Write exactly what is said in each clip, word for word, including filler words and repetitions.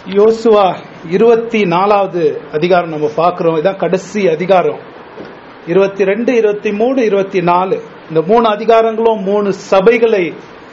யோசுவா இருபத்தி நாலாவது அதிகாரம் நம்ம பார்க்கிறோம். இதான் கடைசி அதிகாரம். இருபத்தி ரெண்டு இருபத்தி மூணு இருபத்தி நாலு இந்த மூணு அதிகாரங்களும் மூணு சபைகளை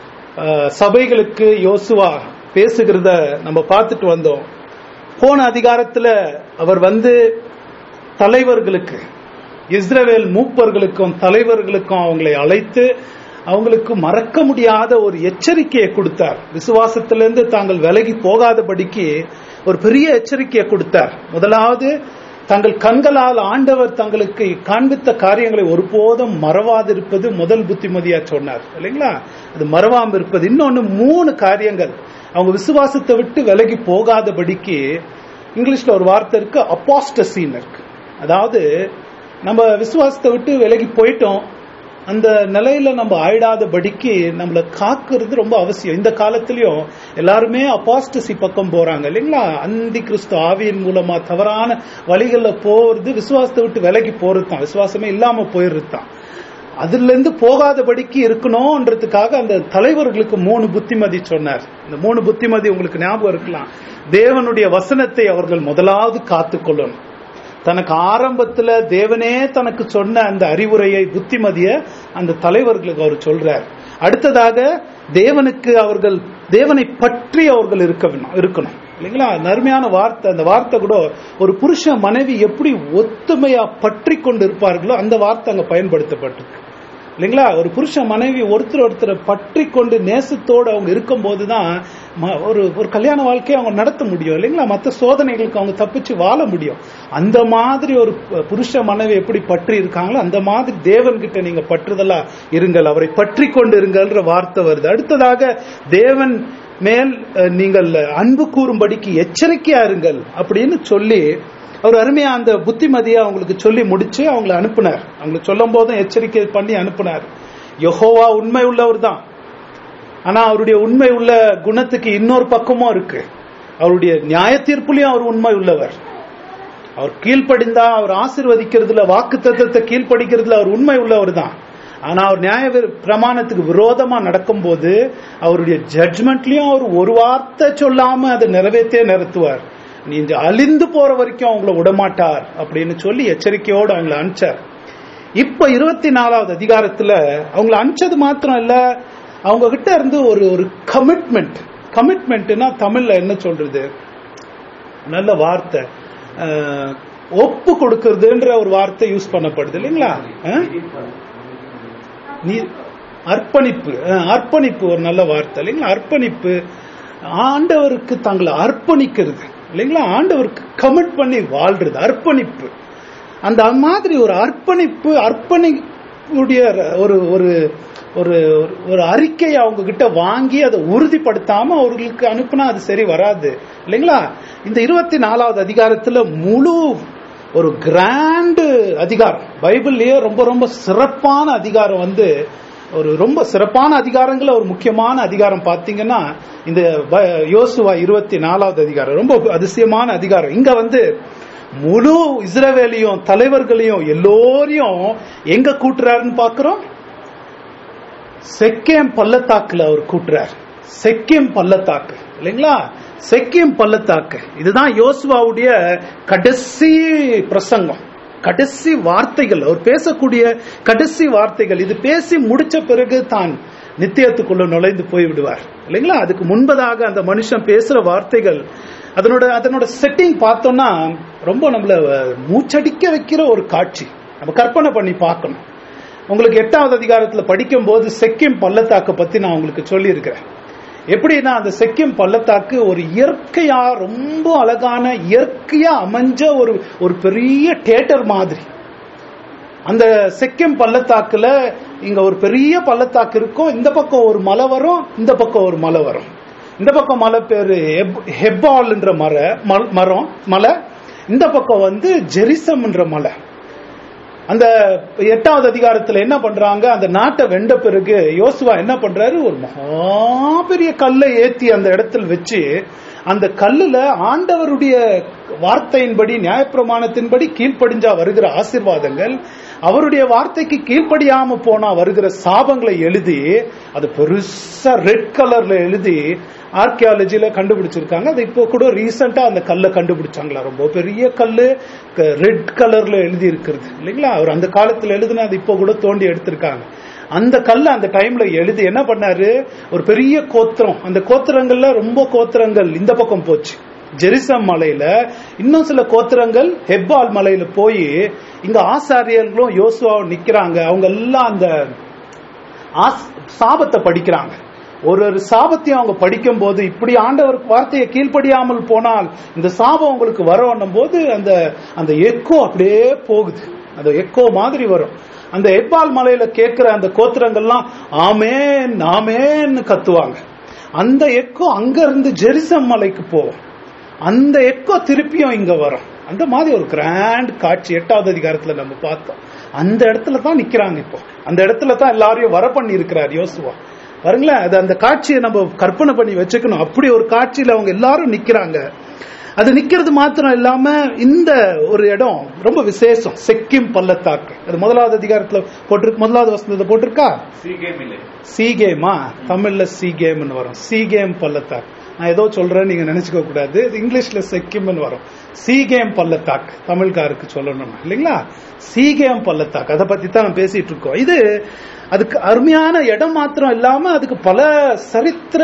சபைகளுக்கு யோசுவா பேசுகிறத நம்ம பார்த்துட்டு வந்தோம். போன அதிகாரத்துல அவர் வந்து தலைவர்களுக்கு, இஸ்ரவேல் மூப்பர்களுக்கும் தலைவர்களுக்கும் அவங்களை அழைத்து அவங்களுக்கு மறக்க முடியாத ஒரு எச்சரிக்கையை கொடுத்தார். விசுவாசத்திலிருந்து தாங்கள் விலகி போகாதபடிக்கு ஒரு பெரிய எச்சரிக்கையை கொடுத்தார். முதலாவது, தங்கள் கண்களால் ஆண்டவர் தங்களுக்கு காண்பித்த காரியங்களை ஒருபோதும் மறவாதிருப்பது முதல் புத்திமதியா சொன்னார் இல்லைங்களா? அது மறவாம இருப்பது. இன்னொன்னு, மூணு காரியங்கள் அவங்க விசுவாசத்தை விட்டு விலகி போகாதபடிக்கு இங்கிலீஷ்ல ஒரு வார்த்தை இருக்கு, அபாஸ்டசின்னு இருக்கு. அதாவது நம்ம விசுவாசத்தை விட்டு விலகி போயிட்டோம், அந்த நிலையில நம்ம ஆயிடாதபடிக்கு நம்மளை காக்குறது ரொம்ப அவசியம். இந்த காலத்திலயும் எல்லாருமே அபாஸ்டசி பக்கம் போறாங்க இல்லைங்களா? அந்தி கிறிஸ்து ஆவியின் மூலமா தவறான வழிகள்ல போறது விசுவாசத்தை விட்டு விலகி போறது தான், விசுவாசமே இல்லாம போயிடுறது தான். அதுல இருந்து போகாதபடிக்கு இருக்கணும்ன்றதுக்காக அந்த தலைவர்களுக்கு மூணு புத்திமதி சொன்னார். இந்த மூணு புத்திமதி உங்களுக்கு ஞாபகம் இருக்கலாம். தேவனுடைய வசனத்தை அவர்கள் முதலாவது காத்து கொள்ளணும். தனக்கு ஆரம்பத்துல தேவனே தனக்கு சொன்ன அந்த அறிவுரையை, புத்திமதிய அந்த தலைவர்களுக்கு அவர் சொல்றார். அடுத்ததாக, தேவனுக்கு அவர்கள் தேவனை பற்றி அவர்கள் இருக்க இருக்கணும் இல்லைங்களா? நறுமையான வார்த்தை. அந்த வார்த்தை கூட ஒரு புருஷன் மனைவி எப்படி ஒத்துமையா பற்றி கொண்டு இருப்பார்களோ அந்த வார்த்தை அங்க பயன்படுத்தப்பட்டிருக்கு இல்லைங்களா? ஒரு புருஷன் மனைவி ஒருத்தர் ஒருத்தரை பற்றி கொண்டு நேசத்தோடு அவங்க இருக்கும் போதுதான் ஒரு ஒரு கல்யாண வாழ்க்கையை அவங்க நடத்த முடியும் இல்லைங்களா? மற்ற சோதனைகளுக்கு அவங்க தப்பிச்சு வாழ முடியும். அந்த மாதிரி ஒரு புருஷ மனைவி எப்படி பற்றி இருக்காங்களோ அந்த மாதிரி தேவன் கிட்ட நீங்க பற்றுதலா இருங்கள், அவரை பற்றி கொண்டு இருங்கள்ன்ற வார்த்தை வருது. அடுத்ததாக, தேவன் மேல் நீங்கள் அன்பு கூறும்படிக்கு எச்சரிக்கையா இருங்கள் அப்படின்னு சொல்லி அவர் அருமையா அந்த புத்திமதியை அவங்களுக்கு சொல்லி முடிச்சு அவங்களை அனுப்புனார். அவங்களுக்கு சொல்லும் போதும் எச்சரிக்கை பண்ணி அனுப்புனார். யெகோவா உண்மை உள்ளவர் தான், ஆனா அவருடைய உண்மை உள்ள குணத்துக்கு இன்னொரு பக்கமும் இருக்கு. அவருடைய நியாய தீர்ப்புலயும் அவர் உண்மை உள்ளவர். அவர் கீழ்ப்படிந்தா அவர் ஆசீர்வதிக்கிறதுல, வாக்கு தத்தத்தை கீழ்ப்படிக்கிறதுல அவர் உண்மை உள்ளவர் தான். ஆனா அவர் நியாய பிரமாணத்துக்கு விரோதமா நடக்கும் போது அவருடைய ஜட்ஜ்மெண்ட்லயும் அவர் ஒரு வார்த்தை சொல்லாம அதை நிறைவேற்றே நிறுத்துவார். நீங்க அழிந்து போற வரைக்கும் அவங்கள விடமாட்டார் அப்படின்னு சொல்லி எச்சரிக்கையோடு அவங்களை அனுப்பிச்சார். இப்ப இருபத்தி நாலாவது அதிகாரத்துல அவங்களை அனுப்பிச்சது மாத்திரம் இல்ல, அவங்க கிட்ட இருந்து ஒரு ஒரு கமிட்மெண்ட். கமிட்மெண்ட்னா தமிழ்ல என்ன சொல்றது, நல்ல வார்த்தை, ஒப்பு கொடுக்கறதுன்ற ஒரு வார்த்தை யூஸ் பண்ணப்படுது இல்லைங்களா? அர்ப்பணிப்பு. அர்ப்பணிப்பு ஒரு நல்ல வார்த்தை இல்லைங்களா? அர்ப்பணிப்பு, ஆண்டவருக்கு தங்களை அர்ப்பணிக்கிறது இல்லைங்களா? ஆண்டவருக்கு கமிட் பண்ணி வாழ்றது அர்ப்பணிப்பு. அந்த மாதிரி ஒரு அர்ப்பணிப்பு, அர்ப்பணிப்புடைய ஒரு ஒரு ஒரு அறிக்கையை அவங்க கிட்ட வாங்கி அதை உறுதிப்படுத்தாம அவர்களுக்கு அனுப்புனா அது சரி வராது இல்லைங்களா? இந்த இருபத்தி நாலாவது அதிகாரத்துல முழு ஒரு கிராண்ட் அதிகாரம், பைபிள்லயே ரொம்ப ரொம்ப சிறப்பான அதிகாரம், வந்து ஒரு ரொம்ப சிறப்பான அதிகாரங்கள ஒரு முக்கியமான அதிகாரம் பாத்தீங்கன்னா இந்த யோசுவா இருபத்தி நாலாவது அதிகாரம் ரொம்ப அதிசயமான அதிகாரம். இங்க வந்து முழு இஸ்ரவேலையும் தலைவர்களையும் எல்லோரையும் எங்க கூட்டுறாருன்னு பாக்குறோம், செக்கேம் பள்ளத்தாக்குல அவர் கூட்டுறார். செக்கேம் பள்ளத்தாக்கு இல்லைங்களா? செக்கேம் பள்ளத்தாக்கு இதுதான் யோசுவாவுடைய கடைசி பிரசங்கம், கடைசி வார்த்தைகள், அவர் பேசக்கூடிய கடைசி வார்த்தைகள். இது பேசி முடிச்ச பிறகு தான் நித்தியத்துக்குள்ள நுழைந்து போய் விடுவார் இல்லைங்களா? அதுக்கு முன்பதாக அந்த மனுஷன் பேசுற வார்த்தைகள், அதனோட அதனோட செட்டிங் பார்த்தோம்னா ரொம்ப நம்மள மூச்சடிக்க வைக்கிற ஒரு காட்சி. நம்ம கற்பனை பண்ணி பார்க்கணும். உங்களுக்கு எட்டாவது அதிகாரத்துல படிக்கும் போது செக்கிம் பள்ளத்தாக்கை பத்தி நான் உங்களுக்கு சொல்லி இருக்கிறேன். எப்படின்னா, அந்த செக்கிம் பள்ளத்தாக்கு ஒரு இயற்கையா ரொம்ப அழகான இயற்கையா அமைஞ்ச ஒரு ஒரு பெரிய தியேட்டர் மாதிரி. அந்த செக்கிம் பள்ளத்தாக்குல இங்க ஒரு பெரிய பள்ளத்தாக்கு இருக்கும், இந்த பக்கம் ஒரு மலை வரும், இந்த பக்கம் ஒரு மலை வரும். இந்த பக்கம் மலை பேரு ஹெப்பால் என்ற மர மரம் மலை, இந்த பக்கம் வந்து ஜெரிசம் என்ற மலை. அந்த எட்டாவது அதிகாரத்துல என்ன பண்றாங்க, அந்த நாட்டை வெண்ட பிறகு யோசுவா என்ன பண்றாரு, ஒரு மகா பெரிய கல்லை ஏத்தி அந்த இடத்துல வச்சு, அந்த கல்லுல ஆண்டவருடைய வார்த்தையின்படி, நியாயப்பிரமாணத்தின்படி கீழ்ப்படிஞ்சா வருகிற ஆசீர்வாதங்கள், அவருடைய வார்த்தைக்கு கீழ்ப்படியாம போனா வருகிற சாபங்களை எழுதி, அது பெருசா ரெட் கலர்ல எழுதி ஆர்கியாலஜில கண்டுபிடிச்சிருக்காங்க. அது இப்போ கூட ரீசெண்டா அந்த கல்லை கண்டுபிடிச்சாங்களா, ரொம்ப பெரிய கல்லு, ரெட் கலர்ல எழுதி இருக்கிறது இல்லைங்களா. அவர் அந்த காலத்துல எழுதுனா அது இப்போ கூட தோண்டி எடுத்திருக்காங்க. அந்த கல்ல அந்த டைம்ல எழுதி என்ன பண்ணாரு, ஒரு பெரிய கோத்திரம், அந்த கோத்திரங்கள்ல ரொம்ப கோத்திரங்கள் இந்த பக்கம் போச்சு, ஜெருசலேம் மலையில. இன்னும் சில கோத்திரங்கள் ஹெப்பால் மலையில போய் இங்க ஆசாரியர்களும் யோசுவாவும் நிக்கிறாங்க. அவங்க எல்லாம் அந்த சாபத்தை படிக்கிறாங்க. ஒரு ஒரு சாபத்தையும் அவங்க படிக்கும் போது, இப்படி ஆண்டவர் வார்த்தையை கீழ்ப்படியாமல் போனால் இந்த சாபம் உங்களுக்கு வரும் போது அந்த அந்த எக்கோ அப்படியே போகுது, அந்த எக்கோ மாதிரி வரும். அந்த எப்பால் மலையில கேட்கிற அந்த கோத்திரங்கள்லாம் ஆமேன் ஆமேன்னு கத்துவாங்க. அந்த எக்கோ அங்க இருந்து ஜெருசலேம் மலைக்கு போகும், அந்த எக்கோ திருப்பியும் இங்க வரும். அந்த மாதிரி ஒரு கிராண்ட் காட்சி எட்டாவது அதிகாரத்துல நம்ம பார்த்தோம். அந்த இடத்துல தான் நிக்கிறாங்க. இப்போ அந்த இடத்துல தான் எல்லாரையும் வர பண்ணி இருக்கிறார் யோசுவா. பாருங்களேன், அது அந்த காட்சியை நம்ம கற்பனை பண்ணி வச்சுக்கணும். அப்படி ஒரு காட்சியில அவங்க எல்லாரும் நிக்கிறாங்க. அது நிக்கிறது மாத்திரம் இல்லாம இந்த ஒரு இடம் ரொம்ப விசேஷம், செக்கிம் பள்ளத்தாக்கு. அது முதலாவது அதிகாரத்துல போட்டிருக்கு, முதலாவது வசனத்தை போட்டிருக்கா, சீகேமா, தமிழ்ல சீகேம்னு வரும், சீகேம் பள்ளத்தாக்கு. நான் ஏதோ சொல்றேன் நீங்க நினைச்சுக்க கூடாது, இங்கிலீஷ்ல செக்கிம்னு வரும். சீகேம் பள்ளத்தாக்கு தமிழ்காருக்கு சொல்லணும் இல்லைங்களா, சீகேம் பள்ளத்தாக்கு, அதை பத்தி தான் நம்ம பேசிட்டு இருக்கோம். இது அதுக்கு அருமையான இடம் மாத்திரம் இல்லாம அதுக்கு பல சரித்திர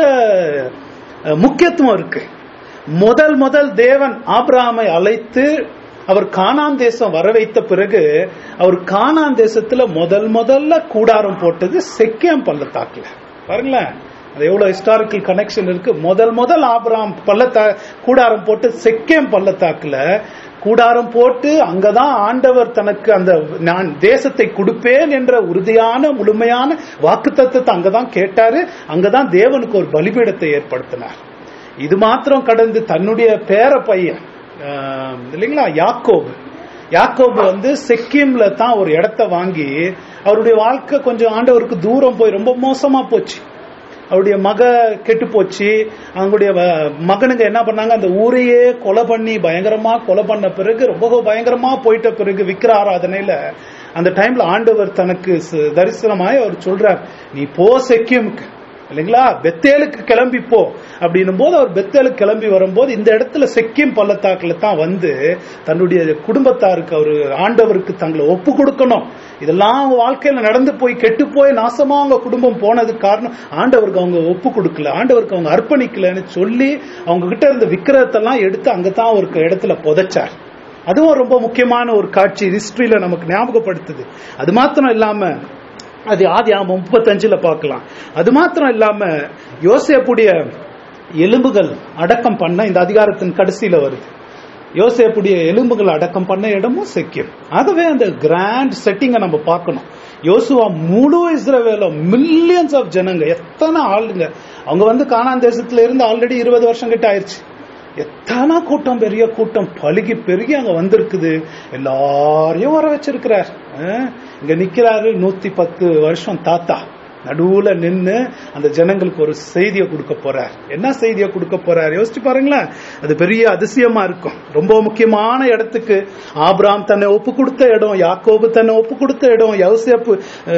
முக்கியத்துவம் இருக்கு. முதல் முதல் தேவன் ஆபிரகாமை அழைத்து அவர் கானான் தேசம் வர வைத்த பிறகு, அவர் கானான் தேசத்துல முதல் முதல்ல கூடாரம் போட்டது செக்கேம் பள்ளத்தாக்குல. பாருங்களேன், அது எவ்வளவு ஹிஸ்டாரிக்கல் கனெக்ஷன் இருக்கு. முதல் முதல் ஆபிரகாம் பள்ளத்தா கூடாரம் போட்டு செக்கேம் பள்ளத்தாக்குல கூடாரம் போட்டு, அங்கதான் ஆண்டவர் தனக்கு அந்த நான் தேசத்தை கொடுப்பேன் என்ற உறுதியான முழுமையான வாக்குத்தத்தத்தை அங்கதான் கேட்டாரு. அங்கதான் தேவனுக்கு ஒரு பலிபீடத்தை ஏற்படுத்தினார். இது மாத்திரம் கடந்து தன்னுடைய பேர பையன் இல்லைங்களா யாக்கோபு, யாக்கோபு வந்து செக்கிம்ல தான் ஒரு இடத்த வாங்கி, அவருடைய வாழ்க்கை கொஞ்சம் ஆண்டவருக்கு தூரம் போய் ரொம்ப மோசமா போச்சு. அவருடைய மக கெட்டு போச்சு. அவங்களுடைய மகனுங்க என்ன பண்ணாங்க, அந்த ஊரையே கொலை பண்ணி பயங்கரமா கொலை பண்ண பிறகு, ரொம்ப பயங்கரமா போயிட்ட பிறகு விக்கிர ஆராதனையில அந்த டைம்ல ஆண்டவர் தனக்கு தரிசனமாய் அவர் சொல்றார், நீ போ செக்கிமுக்கு இல்லைங்களா, பெத்தேலுக்கு கிளம்பி போ அப்படின்னும் போது அவர் பெத்தேலுக்கு கிளம்பி வரும்போது இந்த இடத்துல செக்கிம் பள்ளத்தாக்குல தான் வந்து தன்னுடைய குடும்பத்தாருக்கு அவர் ஆண்டவருக்கு தங்களை ஒப்பு கொடுக்கணும். இதெல்லாம் அவங்க வாழ்க்கையில நடந்து போய் கெட்டு போய் நாசமா அவங்க குடும்பம் போனதுக்கு காரணம் ஆண்டவருக்கு அவங்க ஒப்பு கொடுக்கல, ஆண்டவருக்கு அவங்க அர்ப்பணிக்கலன்னு சொல்லி அவங்க கிட்ட இருந்த விக்கிரகத்தெல்லாம் எடுத்து அங்கதான் ஒரு இடத்துல புதைச்சார். அதுவும் ரொம்ப முக்கியமான ஒரு காட்சி ஹிஸ்டரியில நமக்கு ஞாபகப்படுத்துது. அது மாத்திரம் இல்லாம அது ஆதி முப்பத்தஞ்சுல பார்க்கலாம். அது மாத்திரம் இல்லாம யோசேப்புடைய எலும்புகள் அடக்கம் பண்ண இந்த அதிகாரத்தின் கடைசியில வருது. யோசேப்புடைய எலும்புகள் அடக்கம் பண்ண இடமும் செக்கிம். ஆகவே அந்த கிராண்ட் செட்டிங்கை நம்ம பார்க்கணும். யோசுவா முழு இஸ்ரவேலும் மில்லியன்ஸ் ஆஃப் ஜனங்க, எத்தனை ஆளுங்க அவங்க வந்து கானான் தேசத்துல இருந்து ஆல்ரெடி இருபது வருஷம் கிட்ட ஆயிடுச்சு. எத்தனை கூட்டம், பெரிய கூட்டம் பழுகி பெருகி அங்க வந்திருக்குது. எல்லாரையும் வர வச்சிருக்கிறார். இங்க நிக்கிறாரு நூத்தி பத்து வருஷம் தாத்தா நடுவுல நின்று அந்த ஜனங்களுக்கு ஒரு செய்தியை கொடுக்க போறார். என்ன செய்தியை கொடுக்க போறார் யோசிச்சு பாருங்களேன். அது பெரிய அதிசயமா இருக்கும். ரொம்ப முக்கியமான இடத்துக்கு ஆபிரகாம் தன்னை ஒப்பு கொடுத்த இடம், யாக்கோபு தன்னை ஒப்பு கொடுத்த இடம், யோசேப்பு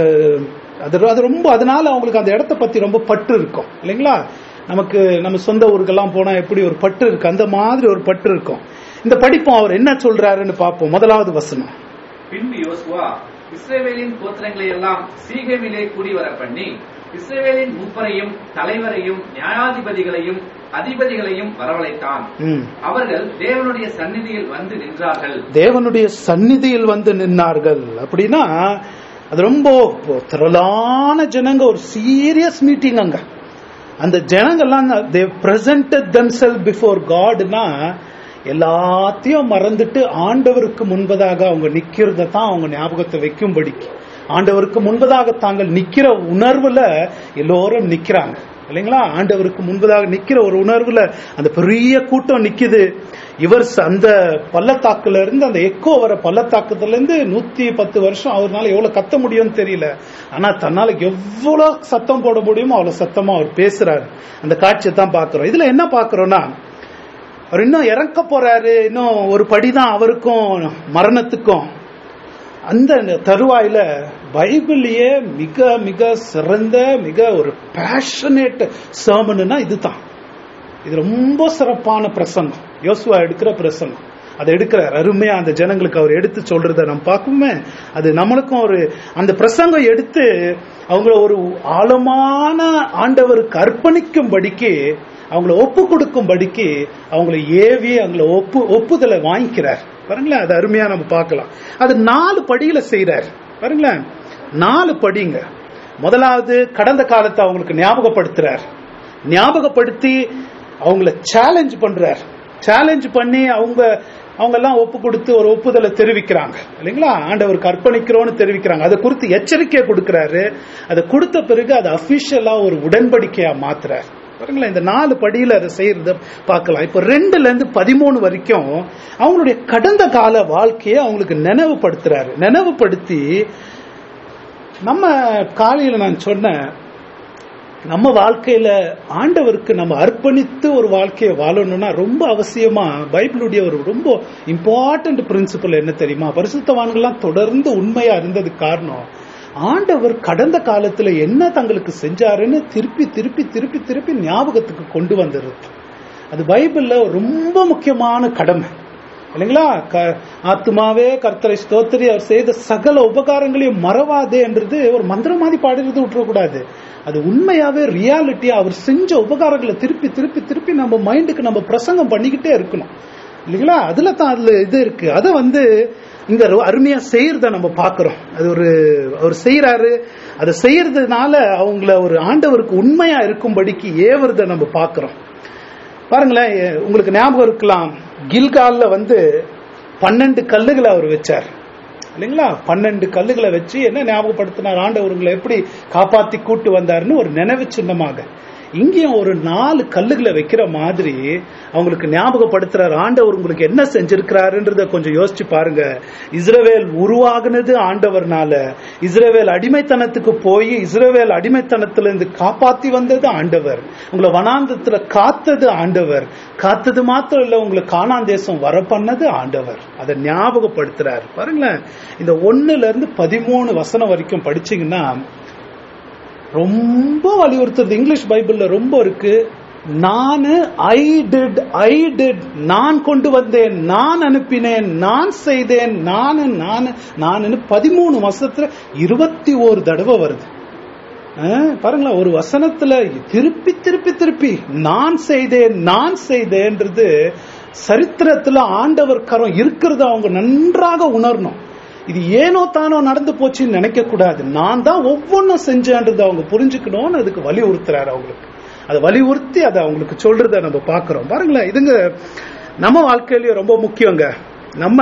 அது ரொம்ப, அதனால அவங்களுக்கு அந்த இடத்த பத்தி ரொம்ப பற்று இருக்கும் இல்லைங்களா. நமக்கு நம்ம சொந்த ஊருக்கெல்லாம் போனா எப்படி ஒரு பற்று இருக்கு, அந்த மாதிரி ஒரு பற்று இருக்கும். இந்த படிப்போம் அவர் என்ன சொல்றாருன்னு பார்ப்போம். முதலாவது வசனம், பின்பு யோசுவா இஸ்ரவேலின் கோத்திரங்களை எல்லாம் சீகேமிலே கூடி வர பண்ணி இஸ்ரவேலின் மூப்பரையும் தலைவரையும் நியாயாதிபதிகளையும் அதிபதிகளையும் வரவழைத்தான். அவர்கள் தேவனுடைய சந்நிதியில் வந்து நின்றார்கள். தேவனுடைய சந்நிதியில் வந்து நின்றார்கள் அப்படின்னா அது ரொம்ப திரளான ஜனங்க, ஒரு சீரியஸ் மீட்டிங். அங்க அந்த ஜனங்கள்லாம் they presented themselves before Godனா எல்லாத்தையும் மறந்துட்டு ஆண்டவருக்கு முன்பதாக அவங்க நிக்கிறத தான் அவங்க ஞாபகத்தை வைக்கும்படிக்கு, ஆண்டவருக்கு முன்பதாக தாங்கள் நிக்கிற உணர்வுல எல்லோரும் நிக்கிறாங்க இல்லைங்களா. ஆண்டவருக்கு முன்பதாக நிக்கிற ஒரு உணர்வுல அந்த பெரிய கூட்டம் நிக்குது. இவர் அந்த பள்ளத்தாக்குல இருந்து, அந்த எக்கோ வர பள்ளத்தாக்குல இருந்து நூத்தி பத்து வருஷம் அவர்னால எவ்வளவு கத்த முடியும்னு தெரியல. ஆனா தன்னால எவ்வளவு சத்தம் போட முடியுமோ அவ்வளவு சத்தமா அவர் பேசுறாரு. அந்த காட்சியை தான் பாக்குறோம். இதுல என்ன பாக்குறோம்னா, அவர் இன்னும் இறக்க போறாரு, இன்னும் ஒரு படிதான் அவருக்கும் மரணத்துக்கும். அந்த தருவாயில பைபிள்லயே மிக மிக சிறந்த மிக ஒரு பேஷனேட் சர்மன்னா இதுதான். இது ரொம்ப சிறப்பான பிரசங்கம், யோசுவா எடுக்கிற பிரசங்கம். அதை எடுக்கிறார் அருமையா, அந்த ஜனங்களுக்கு அவர் எடுத்து சொல்றத நம்ம பார்க்குமே, அது நம்மளுக்கும் ஒரு அந்த பிரசங்கம் எடுத்து அவங்கள ஒரு ஆழமான ஆண்டவருக்கு அர்ப்பணிக்கும்படிக்கு, அவங்கள ஒப்பு கொடுக்கும்படிக்கு அவங்களை ஏவி அவங்கள ஒப்பு ஒப்புதலை வாங்கிக்கிறார் பாருங்களேன். அது அருமையா நம்ம பார்க்கலாம். அது நாலு படியில செய்யறார் பாருங்களேன், நாலு படிங்க. முதலாவது கடந்த காலத்தை அவங்களுக்கு ஞாபகப்படுத்துறார், ஞாபகப்படுத்தி அவங்கள சேலஞ்ச் பண்றார். சேலஞ்ச் பண்ணி அவங்க அவங்க எல்லாம் ஒப்பு கொடுத்து ஒரு ஒப்புதலை தெரிவிக்கிறாங்க இல்லைங்களா, ஆண்டவருக்கு அர்ப்பணிக்கிறோன்னு தெரிவிக்கிறாங்க. அதை குறித்து எச்சரிக்கை கொடுக்கிறாரு. அதை கொடுத்த பிறகு அதை அபிஷியலா ஒரு உடன்படிக்கையா மாத்துறாரு பாருங்களேன். இந்த நாலு படியில அதை செய்யறத பார்க்கலாம். இப்ப ரெண்டுல இருந்து பதிமூணு வரைக்கும் அவங்களுடைய கடந்த கால வாழ்க்கையை அவங்களுக்கு நினைவுபடுத்துறாரு. நினைவுபடுத்தி நம்ம காலையில நான் சொன்ன நம்ம வாழ்க்கையில ஆண்டவருக்கு நம்ம அர்ப்பணித்து ஒரு வாழ்க்கையை வாழணும்னா ரொம்ப அவசியமா பைபிளுடைய ஒரு ரொம்ப இம்பார்ட்டன்ட் பிரின்சிபல் என்ன தெரியுமா, பரிசுத்தவான்கள்லாம் தொடர்ந்து உண்மையா இருந்ததுக்கு காரணம் ஆண்டவர் கடந்த காலத்துல என்ன தங்களுக்கு செஞ்சாருன்னு திருப்பி திருப்பி திருப்பி திருப்பி ஞாபகத்துக்கு கொண்டு வந்துருது. அது பைபிள்ல ரொம்ப முக்கியமான கடமை இல்லைங்களா. ஆத்துமாவே கர்த்தரை ஸ்தோத்திரி, அவர் செய்த சகல உபகாரங்களையும் மறவாதே என்றது ஒரு மந்திரம் மாதிரி பாடுறது விட்டுறக்கூடாது. அது உண்மையாவே ரியாலிட்டியா அவர் செஞ்ச உபகாரங்களை திருப்பி திருப்பி திருப்பி நம்ம மைண்டுக்கு நம்ம பிரசங்கம் பண்ணிக்கிட்டே இருக்கணும் இல்லைங்களா. அதுல தான் அதுல இது இருக்கு. அதை வந்து இங்க அருமையா செய்யறத நம்ம பாக்குறோம். அது ஒரு அவர் செய்யறாரு, அதை செய்யறதுனால அவங்கள ஒரு ஆண்டவருக்கு உண்மையா இருக்கும்படிக்கு ஏவுறத நம்ம பாக்குறோம். பாருங்களேன், உங்களுக்கு ஞாபகம் இருக்கலாம், கில்கால்ல வந்து பன்னெண்டு கல்லுகளை அவர் வச்சார் இல்லைங்களா. பன்னெண்டு கல்லுகளை வச்சு என்ன ஞாபகப்படுத்தினார், ஆண்டவர்களை எப்படி காப்பாத்தி கூட்டு வந்தாருன்னு ஒரு நினைவு சின்னமாக. இங்கேயும் ஒரு நாலு கல்லுகளை வைக்கிற மாதிரி அவங்களுக்கு ஞாபகப்படுத்துறாரு ஆண்டவர் உங்களுக்கு என்ன செஞ்சிருக்கிறாருன்றத கொஞ்சம் யோசிச்சு பாருங்க. இஸ்ரவேல் உருவாகுனது ஆண்டவர்னால, இஸ்ரவேல் அடிமைத்தனத்துக்கு போய் இஸ்ரவேல் அடிமைத்தனத்திலிருந்து காப்பாத்தி வந்தது ஆண்டவர், உங்களை வனாந்தத்துல காத்தது ஆண்டவர், காத்தது மாத்திரம் இல்ல உங்களை கானான் தேசம் வர பண்ணது ஆண்டவர். அதை ஞாபகப்படுத்துறாரு பாருங்களேன். இந்த ஒண்ணுல இருந்து பதிமூணு வசனம் வரைக்கும் படிச்சீங்கன்னா ரொம்ப வலியுறுத்துறது. இங்கிலீஷ் பைபிள்ல ரொம்ப இருக்கு. நானு ஐ டிட் ஐ டிட் நான் கொண்டு வந்தேன், நான் அனுப்பினேன், நான் செய்தேன், நானு நானு நானு பதிமூணு வருஷத்துல இருபத்தி ஒரு தடவை வருது பாருங்களா. ஒரு வசனத்துல திருப்பி திருப்பி திருப்பி நான் செய்தேன் நான் செய்தேன்றது சரித்திரத்துல ஆண்டவர் கரம் இருக்கிறத அவங்க நன்றாக உணரணும். இது ஏனோ தானோ நடந்து போச்சுன்னு நினைக்க கூடாது, நான் தான் ஒவ்வொன்றும் செஞ்சேன்றது அவங்க புரிஞ்சுக்கணும்னு அதுக்கு வலியுறுத்துறாரு அவங்களுக்கு. அதை வலியுறுத்தி அதை அவங்களுக்கு சொல்றத நம்ம பாக்குறோம் பாருங்களேன். இதுங்க நம்ம வாழ்க்கையிலயும் ரொம்ப முக்கியங்க. நம்ம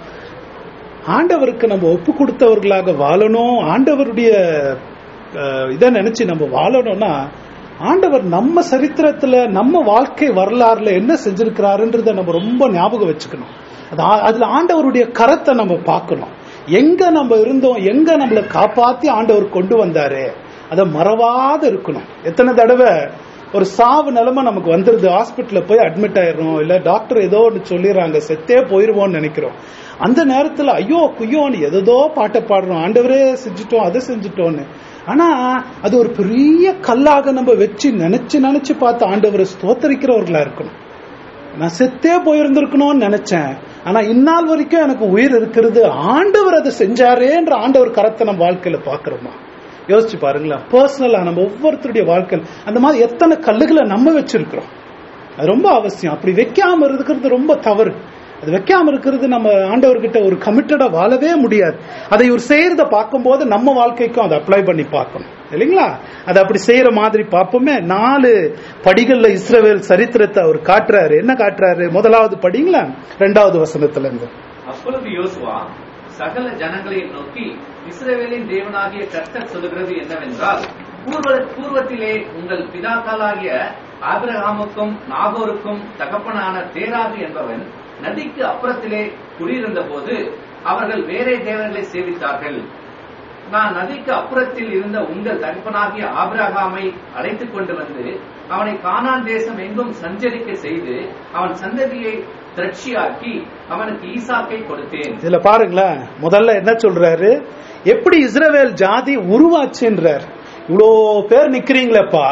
ஆண்டவருக்கு நம்ம ஒப்பு கொடுத்தவர்களாக வாழணும், ஆண்டவருடைய இதை நினைச்சு நம்ம வாழணும்னா ஆண்டவர் நம்ம சரித்திரத்துல நம்ம வாழ்க்கை வரலாறுல என்ன செஞ்சிருக்கிறாருன்றத நம்ம ரொம்ப ஞாபகம் வச்சுக்கணும். அதுல ஆண்டவருடைய கரத்தை நம்ம பார்க்கணும். எங்க நம்ம இருந்தோம், எங்க நம்மளை காப்பாத்தி ஆண்டவர் கொண்டு வந்தாரு, அதை மறவாத இருக்கணும். எத்தனை தடவை ஒரு சாவு நிலைமை நமக்கு வந்துருது, ஹாஸ்பிட்டல்ல போய் அட்மிட் ஆயிடுறோம், இல்ல டாக்டர் ஏதோ ஒன்று சொல்லிடுறாங்க, செத்தே போயிருவோம்னு நினைக்கிறோம். அந்த நேரத்துல ஐயோ குய்யோன்னு எதோ பாட்டை பாடுறோம், ஆண்டவரே செஞ்சுட்டோம் அதை செஞ்சுட்டோன்னு. ஆனா அது ஒரு பெரிய கல்லாக நம்ம வச்சு நினைச்சு நினைச்சு பார்த்து ஆண்டவரை ஸ்தோத்தரிக்கிறவர்களா இருக்கணும். நான் செத்தே போயிருந்திருக்கணும்னு நினைச்சேன், ஆனா இந்நாள் வரைக்கும் எனக்கு உயிர் இருக்கிறது, ஆண்டவர் அதை செஞ்சாரேன்ற ஆண்டவர் கரத்தை நம்ம வாழ்க்கையில பாக்குறோமா? யோசிச்சு பாருங்களேன். பர்சனலா நம்ம ஒவ்வொருத்தருடைய வாழ்க்கையில் அந்த மாதிரி எத்தனை கல்லுகளை நம்ம வச்சிருக்கிறோம். அது ரொம்ப அவசியம். அப்படி வைக்காம இருக்கிறது ரொம்ப தவறு. அது வைக்காம இருக்கிறது நம்ம ஆண்டவர்கிட்ட ஒரு கமிட்டடா வாழவே முடியாது. அதை இவர் செய்யறத பார்க்கும் போது நம்ம வாழ்க்கைக்கும் அதை அப்ளை பண்ணி பார்க்கணும் இல்லைங்களா. அதை அப்படி செய்யற மாதிரி பார்ப்போமே. நாலு படிகள்ல இஸ்ரவேல் சரித்திரத்தை அவர் காட்டுறாரு. என்ன காட்டுறாரு? முதலாவது படிங்களா, ரெண்டாவது வசனத்துல இருந்து. அப்பொழுது யோசுவா சகல ஜனங்களையும் நோக்கி, இஸ்ரவேலின் தேவனாகிய கர்த்தர் சொல்லுகிறது என்னவென்றால், பூர்வத்திலே உங்கள் பிதாக்களாகிய ஆபிரகாமுக்கும் நாகோருக்கும் தகப்பனான தேராகு என்பவன் நதிக்கு அப்புறத்திலே குடியிருந்த போது அவர்கள் வேறே தேவர்களை சேவித்தார்கள். நான் நதிக்கு அப்புறத்தில் இருந்த உங்கள் தகப்பனாகிய ஆபிரகாமை அழைத்துக் கொண்டு வந்து அவனை கானான் தேசம் எங்கும் சஞ்சரிக்க செய்து அவன் சந்ததியை திரட்சியாக்கி அவனுக்கு ஈசாக்கை கொடுத்தேன். இதுல பாருங்களேன், முதல்ல என்ன சொல்றாரு, எப்படி இஸ்ரவேல் ஜாதி உருவாச்சுன்றார். இவ்வளோ பேர் நிக்கிறீங்களப்பா,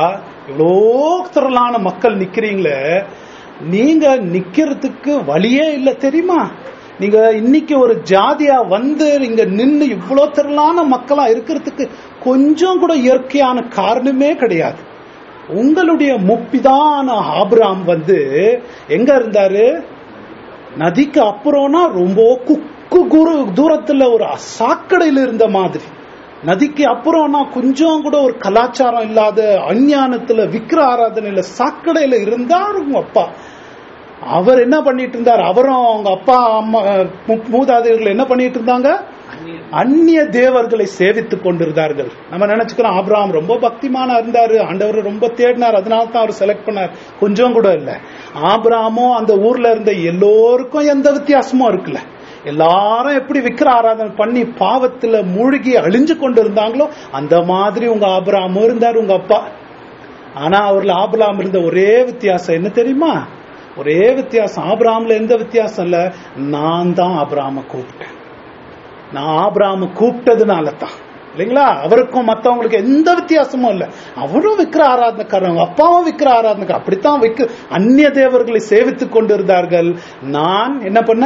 இவ்வளோ திரளான மக்கள் நிக்கிறீங்களே, நீங்க நிக்கிறதுக்கு வழியே இல்லை தெரியுமா? நீங்க இன்னைக்கு ஒரு ஜாதியா வந்து இங்க நின்று இவ்வளோ திரளான மக்களா இருக்கிறதுக்கு கொஞ்சம் கூட இயற்கையான காரணமே கிடையாது. உங்களுடைய முப்பிதான ஆபிரகாம் வந்து எங்க இருந்தாரு? நதிக்கு அப்புறம்னா ரொம்ப குக்கு குரு தூரத்துல ஒரு சாக்கடையில இருந்த மாதிரி. நதிக்கு அப்புறம்னா கொஞ்சம் கூட ஒரு கலாச்சாரம் இல்லாத அஞ்ஞானத்துல விக்கிர ஆராதனையில சாக்கடையில இருந்தார் உங்க அப்பா. அவர் என்ன பண்ணிட்டு இருந்தார்? அவரும் அவங்க அப்பா அம்மா மூதாதையர்கள் என்ன பண்ணிட்டு இருந்தாங்க? அந்நிய தேவர்களை சேவித்துக் கொண்டிருந்தார்கள். நம்ம நினைச்சுக்கிறோம் ஆபிரகாம் ரொம்ப பக்திமானா இருந்தாரு, ஆண்டவர் ரொம்ப தேடினார், அதனால தான் அவர் செலக்ட் பண்ணார். கொஞ்சம் கூட இல்ல. ஆபிரகாமும் அந்த ஊர்ல இருந்த எல்லோருக்கும் எந்த வித்தியாசமும் இருக்குல்ல. எல்லாரும் எப்படி விக்கிர ஆராதனை பண்ணி பாவத்துல மூழ்கி அழிஞ்சு கொண்டு இருந்தாங்களோ அந்த மாதிரி உங்க ஆபிரகாமும் இருந்தார் உங்க அப்பா. ஆனா அவர்ல ஆபிரகாம் இருந்த ஒரே வித்தியாசம் என்ன தெரியுமா? ஒரே வித்தியாசம். ஆபிரகாம்ல எந்த வித்தியாசம் இல்ல, நான் தான் ஆபிரகாம கூப்பிட்டேன். நான் ஆபிரகாம கூப்பிட்டதுனால தான், இல்லைங்களா? அவருக்கும் மற்றவங்களுக்கு எந்த வித்தியாசமும் இல்ல. அவரும் விக்கிர ஆராதனைக்காரங்க, அப்பாவும் விக்கிர ஆராதனைக்கார. அப்படித்தான் விக்கிர அந்நிய தேவர்களை சேவித்துக் கொண்டிருந்தார்கள். நான் என்ன பண்ண?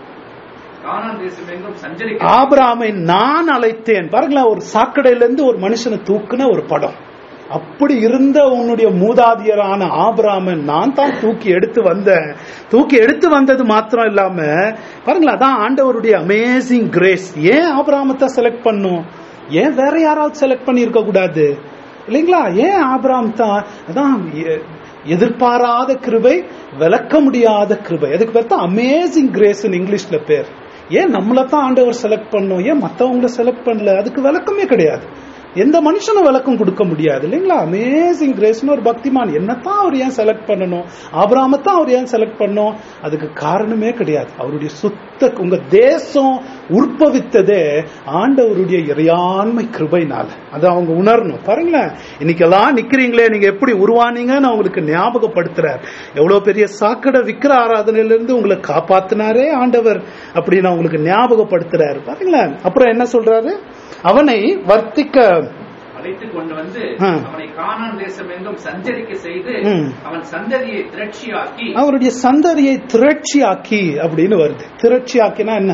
ஆபிரகாமை நான் அழைத்தேன். பாருங்களேன், ஒரு சாக்கடையில இருந்து ஒரு மனுஷனை தூக்குன ஒரு படம். அப்படி இருந்த உன்னுடைய மூதாதியரான ஆபிரகாமன் நான் தான் தூக்கி எடுத்து வந்தேன். தூக்கி எடுத்து வந்தது மாத்திரம் இல்லாம பாருங்களா, அதான் ஆண்டவருடைய அமேசிங் கிரேஸ். ஏன் ஆபிரகாமத்தை செலக்ட் பண்ணும்? ஏன் வேற யாராவது செலக்ட் பண்ணி இருக்க கூடாது? இல்லைங்களா? ஏன் ஆபிரகாம் தான்? அதான் எதிர்பாராத கிருபை, விளக்க முடியாத கிருபை. அதுக்கு பேர் தான் அமேசிங் கிரேஸ் இங்கிலீஷ்ல பேர். ஏன் நம்மள தான் ஆண்டவர் செலக்ட் பண்ணும், ஏன் மற்றவங்களை செலக்ட் பண்ணல? அதுக்கு விளக்கமே கிடையாது. எந்த மனுஷனும் விளக்கம் கொடுக்க முடியாது, இல்லைங்களா? அமேசிங் கிரேஸ்னு ஒரு பக்திமான் என்னத்தான் அவர் ஏன் செலக்ட் பண்ணணும்? ஆபிரகாமத்தான் அவர் ஏன் செலக்ட் பண்ணணும்? அதுக்கு காரணமே கிடையாது. அவருடைய சுத்த உங்க தேசம் உற்பவித்ததே ஆண்டவருடைய இறையாண்மை கிருபைனால. அதை அவங்க உணரணும். பாருங்களேன், இன்னைக்கெல்லாம் நிக்கிறீங்களே, நீங்க எப்படி உருவானீங்கன்னு அவங்களுக்கு ஞாபகப்படுத்துறார். எவ்வளவு பெரிய சாக்கடை விக்கிர ஆராதனையிலிருந்து உங்களை காப்பாத்தினாரே ஆண்டவர் அப்படின்னு அவங்களுக்கு ஞாபகப்படுத்துறாரு. பாருங்களேன், அப்புறம் என்ன சொல்றாரு? அவனை வர்த்திக்க அழைத்துக் கொண்டு வந்து அவனை கானான் தேசம் எங்கும் சஞ்சரிக்க செய்து அவன் சந்ததியை திரட்சியாக்கி, அவருடைய சந்ததியை திரட்சியாக்கி அப்படின்னு வருது. திரட்சியாக்கினா என்ன?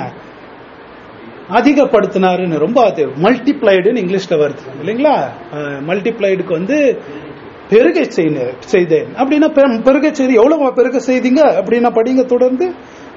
அதிகப்படுத்தினாருன்னு. ரொம்ப அது மல்டிப்ளைடுன்னு இங்கிலீஷ்ல வருது, இல்லைங்களா? மல்டிப்ளைடுக்கு வந்து பெருகை செய்தேன் அப்படின்னா, பெருகை செய்து எவ்வளவு பெருக செய்தீங்க அப்படின்னா படிங்க தொடர்ந்து.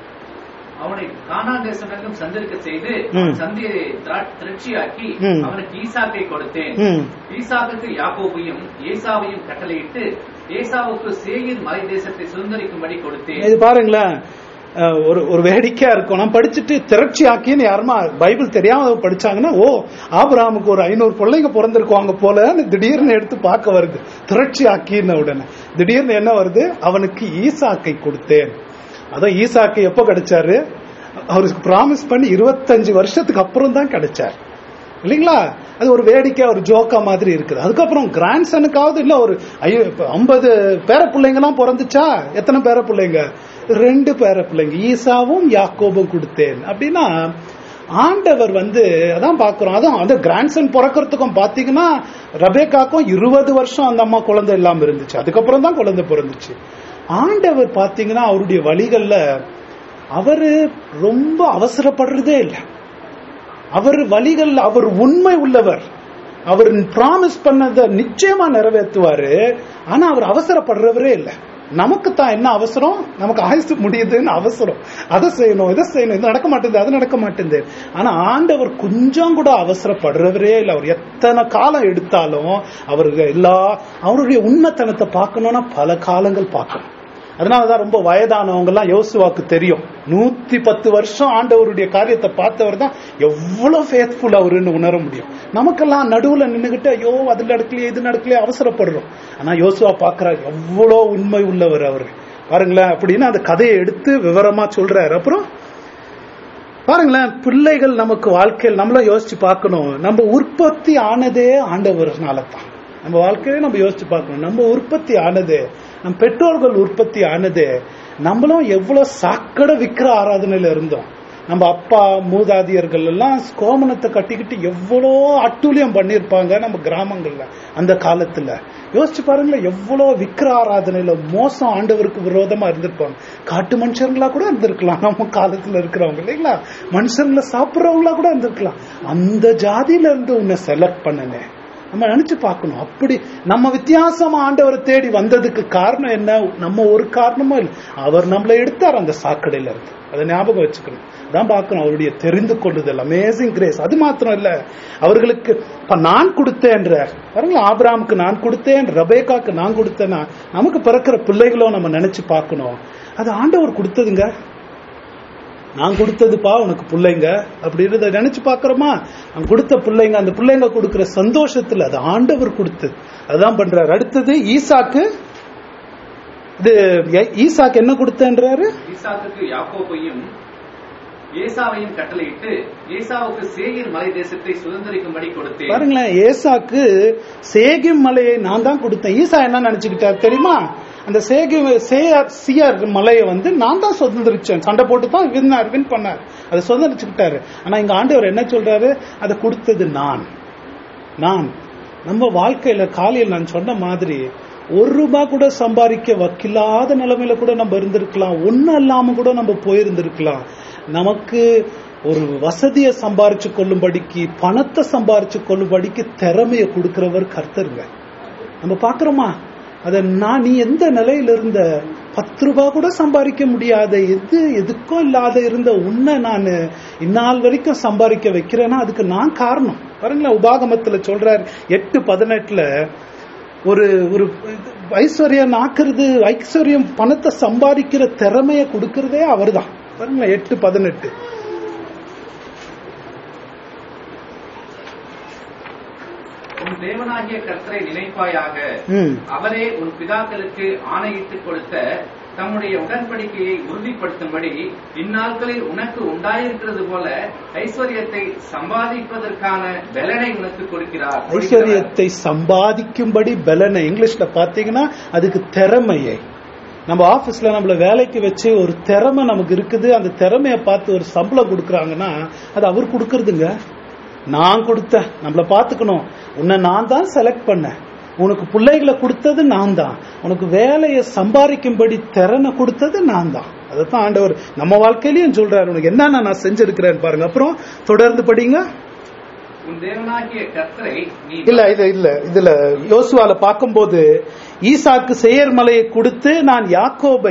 அவனை கானான் தேசம் எங்கும் சஞ்சரிக்க செய்து சந்தியை திரட்சியாக்கி அவனுக்கு ஈசாக்கை கொடுத்தேன். ஈசாக்குக்கு யாக்கோபையும் ஏசாவையும் கட்டளையிட்டு ஏசாவுக்கு சேயீர் மலை தேசத்தை சுதந்திரிக்கும்படி கொடுத்தேன். இது பாருங்களேன், ஒரு ஒரு வேடிக்கையா இருக்கும். நான் படிச்சுட்டு திரட்சி ஆக்கின்னு யாருமா பைபிள் தெரியாம படிச்சாங்கன்னா, ஓ ஆபிரகாமுக்கு ஒரு ஐநூறு பிள்ளைங்க பிறந்திருக்குவாங்க போல திடீர்னு எடுத்து பார்க்க வருது. திரட்சி ஆக்கின்னு உடனே திடீர்னு என்ன வருது? அவனுக்கு ஈசாக்கை கொடுத்தேன். அதான் ஈசாக்கு எப்ப கிடைச்சாரு? அவருக்கு ப்ராமிஸ் பண்ணி இருபத்தஞ்சு வருஷத்துக்கு அப்புறம் தான் கிடைச்சார், இல்லைங்களா? அது ஒரு வேடிக்கை, ஒரு ஜோக்கா மாதிரி இருக்குது. அதுக்கப்புறம் கிராண்ட் சனுக்காவது இல்ல ஒரு ஐம்பது பேர பிள்ளைங்க எல்லாம் பிறந்துச்சா? எத்தனை பேர பிள்ளைங்க? ரெண்டு பேர பிள்ளைங்க, ஈசாவும் யாக்கோபும் கொடுத்தேன். அப்படின்னா ஆண்டவர் வந்து அதான் பாக்குறோம். அதான் அந்த கிராண்ட்சன் பிறக்கிறதுக்கும் பாத்தீங்கன்னா ரபேக்காக்கும் இருபது வருஷம் அந்த அம்மா குழந்தை இல்லாம இருந்துச்சு. அதுக்கப்புறம் தான் குழந்தை பிறந்துச்சு. ஆண்டவர் பாத்தீங்கன்னா அவருடைய வழிகள்ல அவரு ரொம்ப அவசரப்படுறதே இல்லை. அவர் வழிகள் அவர் உண்மை உள்ளவர். அவர் பிராமிஸ் பண்ணதை நிச்சயமா நிறைவேற்றுவாரு. ஆனா அவர் அவசரப்படுறவரே இல்லை. நமக்கு தான் என்ன அவசரம்? நமக்கு ஆயுசு முடியுதுன்னு அவசரம். அதை செய்யணும், இதை செய்யணும், இது நடக்க மாட்டேங்குது, அது நடக்க மாட்டேங்குது. ஆனா ஆண்டவர் கொஞ்சம் கூட அவசரப்படுறவரே இல்லை. அவர் எத்தனை காலம் எடுத்தாலும் அவருக்கு எல்லா அவருடைய உண்மைத்தனத்தை பார்க்கணும்னா பல காலங்கள் பார்க்கணும். அதனாலதான் ரொம்ப வயதானவங்க எல்லாம் யோசுவாக்கு தெரியும். நூத்தி பத்து வருஷம் ஆண்டவருடைய காரியத்தை பார்த்தவர் தான் எவ்வளவு ஃபேத்ஃபுல் அவருன்னு உணர முடியும். நமக்கெல்லாம் நடுவுல நின்னுகிட்டு ஐயோ அது நடக்கலையே இது நடக்கலையே அவசரப்படுறோம். ஆனா யோசுவா பாக்குறாரு எவ்வளவு உண்மை உள்ளவர் அவரு. பாருங்களேன், அப்படின்னு அந்த கதையை எடுத்து விவரமா சொல்றாரு. அப்புறம் பாருங்களேன், பிள்ளைகள் நமக்கு வாழ்க்கையில் நம்மள யோசிச்சு பார்க்கணும். நம்ம உற்பத்தி ஆனதே ஆண்டவர்னால தான். நம்ம வாழ்க்கையை நம்ம யோசிச்சு பார்க்கணும். நம்ம உற்பத்தி ஆனது, நம் பெற்றோர்கள் உற்பத்தி ஆனது. நம்மளும் எவ்வளவு சாக்கடை விக்கிர ஆராதனையில இருந்தோம். நம்ம அப்பா மூதாதியர்கள் எல்லாம் கோமணத்தை கட்டிக்கிட்டு எவ்வளோ அட்டூழியம் பண்ணிருப்பாங்க நம்ம கிராமங்கள்ல அந்த காலத்துல. யோசிச்சு பாருங்களேன், எவ்வளவு விக்கிர ஆராதனையில மோசம் ஆண்டவருக்கு விரோதமா இருந்திருப்பாங்க. காட்டு மனுஷங்களா கூட இருந்திருக்கலாம் நம்ம காலத்துல இருக்கிறவங்க இல்லைங்களா, மனுஷங்கள சாப்பிடுறவங்களா கூட இருந்திருக்கலாம். அந்த ஜாதியில இருந்து உன்னை செலக்ட் பண்ணனே நம்ம நினைச்சு பார்க்கணும். அப்படி நம்ம வித்தியாசமா ஆண்டவரை தேடி வந்ததுக்கு காரணம் என்ன? நம்ம ஒரு காரணமும் இல்லை, அவர் நம்மளை எடுத்தார் அந்த சாக்கடையில இருந்து. அதை ஞாபகம் வச்சுக்கணும். அதான் பார்க்கணும் அவருடைய தெரிந்து கொள்ளுதல், அமேசிங் கிரேஸ். அது மாத்திரம் இல்ல, அவர்களுக்கு நான் கொடுத்தேன் பாருங்களா, ஆபிரகாமுக்கு நான் கொடுத்தேன், ரெபேக்காக்கு நான் கொடுத்தேன்னா நமக்கு பிறக்கிற பிள்ளைகளும் நம்ம நினைச்சு பார்க்கணும். அது ஆண்டவர் கொடுத்ததுங்க, நான் கொடுத்ததுப்பா உனக்கு பிள்ளைங்க அப்படின்றத நினைச்சு பாக்குறோமா? நான் கொடுத்த பிள்ளைங்க, அந்த பிள்ளைங்க கொடுக்கிற சந்தோஷத்துல அது ஆண்டவர் கொடுத்தது. அதான் பண்றாரு. அடுத்தது ஈசாக்கு. இது ஈசாக்கு என்ன கொடுத்தன்றாரு? ஈசாக்குக்கு யாக்கோபையும் ஏசாவையும் கட்டளையிட்டு ஏசாவுக்கு சேயீர் மலை தேசத்தை சுதந்திரிக்கும்படி கொடுத்தேன். பாருங்களேன், ஏசாக்கு சேகிம் மலையை நான் தான் கொடுத்தேன். ஈசா என்ன நினைச்சுக்கிட்டார் தெரியுமா? அந்த சேகி சியர் மலையை வந்து நான் தான் சுதந்திரிச்சேன், சண்டை போட்டு தான் வின்னார் வின் பண்ணார், அதை சுதந்திரிச்சுக்கிட்டாரு. ஆனா இங்க ஆண்டவர் என்ன சொல்றாரு? அதை கொடுத்தது நான். நான் நம்ம வாழ்க்கையில காலையில் நான் சொன்ன மாதிரி ஒரு ரூபாய் கூட சம்பாதிக்க வக்கில்லாத நிலைமையில கூட நம்ம இருந்திருக்கலாம், ஒன்னும் இல்லாம கூட நம்ம போயிருந்திருக்கலாம். நமக்கு ஒரு வசதியை சம்பாரிச்சு கொள்ளும்படிக்கு, பணத்தை சம்பாரிச்சு கொள்ளும்படிக்கு திறமையை கொடுக்கிறவர் கர்த்தருங்க. நம்ம பாக்குறோமா? அத நான் நீ எந்த நிலையில இருந்த, பத்து ரூபாய் கூட சம்பாதிக்க முடியாத, எது எதுக்கும் இல்லாத இருந்த உன்னை நான் இந்நாள் வரைக்கும் சம்பாதிக்க வைக்கிறேன்னா அதுக்கு நான் காரணம். பாருங்களேன், உபாகமத்துல சொல்றாரு எட்டு பதினெட்டுல ஒரு ஒரு ஐஸ்வர்யம் ஆக்குறது, ஐஸ்வர்யம் பணத்தை சம்பாதிக்கிற திறமையை கொடுக்கறதே அவர் தான். பாருங்களேன், எட்டு பதினெட்டு. உன் தேவனாகிய கர்த்தரை நினைப்பாயாக, அவரே உன் பிதாக்களுக்கு ஆணையிட்டு கொடுத்த தம்முடைய உடன்படிக்கையை உறுதிப்படுத்தும்படி இந்நாட்களில் உனக்கு உண்டாயிருக்கிறது போல ஐஸ்வர்யத்தை சம்பாதிப்பதற்கான பலனை உனக்கு கொடுக்கிறார். ஐஸ்வர்யத்தை சம்பாதிக்கும்படி பலனை இங்கிலீஷ்ல பாத்தீங்கன்னா அதுக்கு திறமையை. நம்ம ஆபீஸ்ல நம்மள வேலைக்கு வச்சு ஒரு திறமை நமக்கு இருக்குது, அந்த திறமையை பார்த்து ஒரு சம்பளம் கொடுக்கறாங்கன்னா அது அவர் கொடுக்கறதுங்க. நான் கொடுத்த, நம்மள பாத்துக்கணும், உன்னை நான் தான் செலக்ட் பண்ணேன், உனக்கு பிள்ளைகளை கொடுத்தது நான் தான், உனக்கு வேலையை சம்பாதிக்கும்படி திறனை கொடுத்தது நான் தான். அதைத்தான் ஆண்டவர் நம்ம வாழ்க்கையிலயும் சொல்றாரு, உனக்கு என்னென்ன நான் செஞ்சிருக்கிறேன்னு பாருங்க. அப்புறம் தொடர்ந்து படிங்க. இல்ல இது இல்ல இதுல யோசுவால பார்க்கும்போது ஈசாக்கு சேயர் மலையை கொடுத்து நான் யாக்கோபை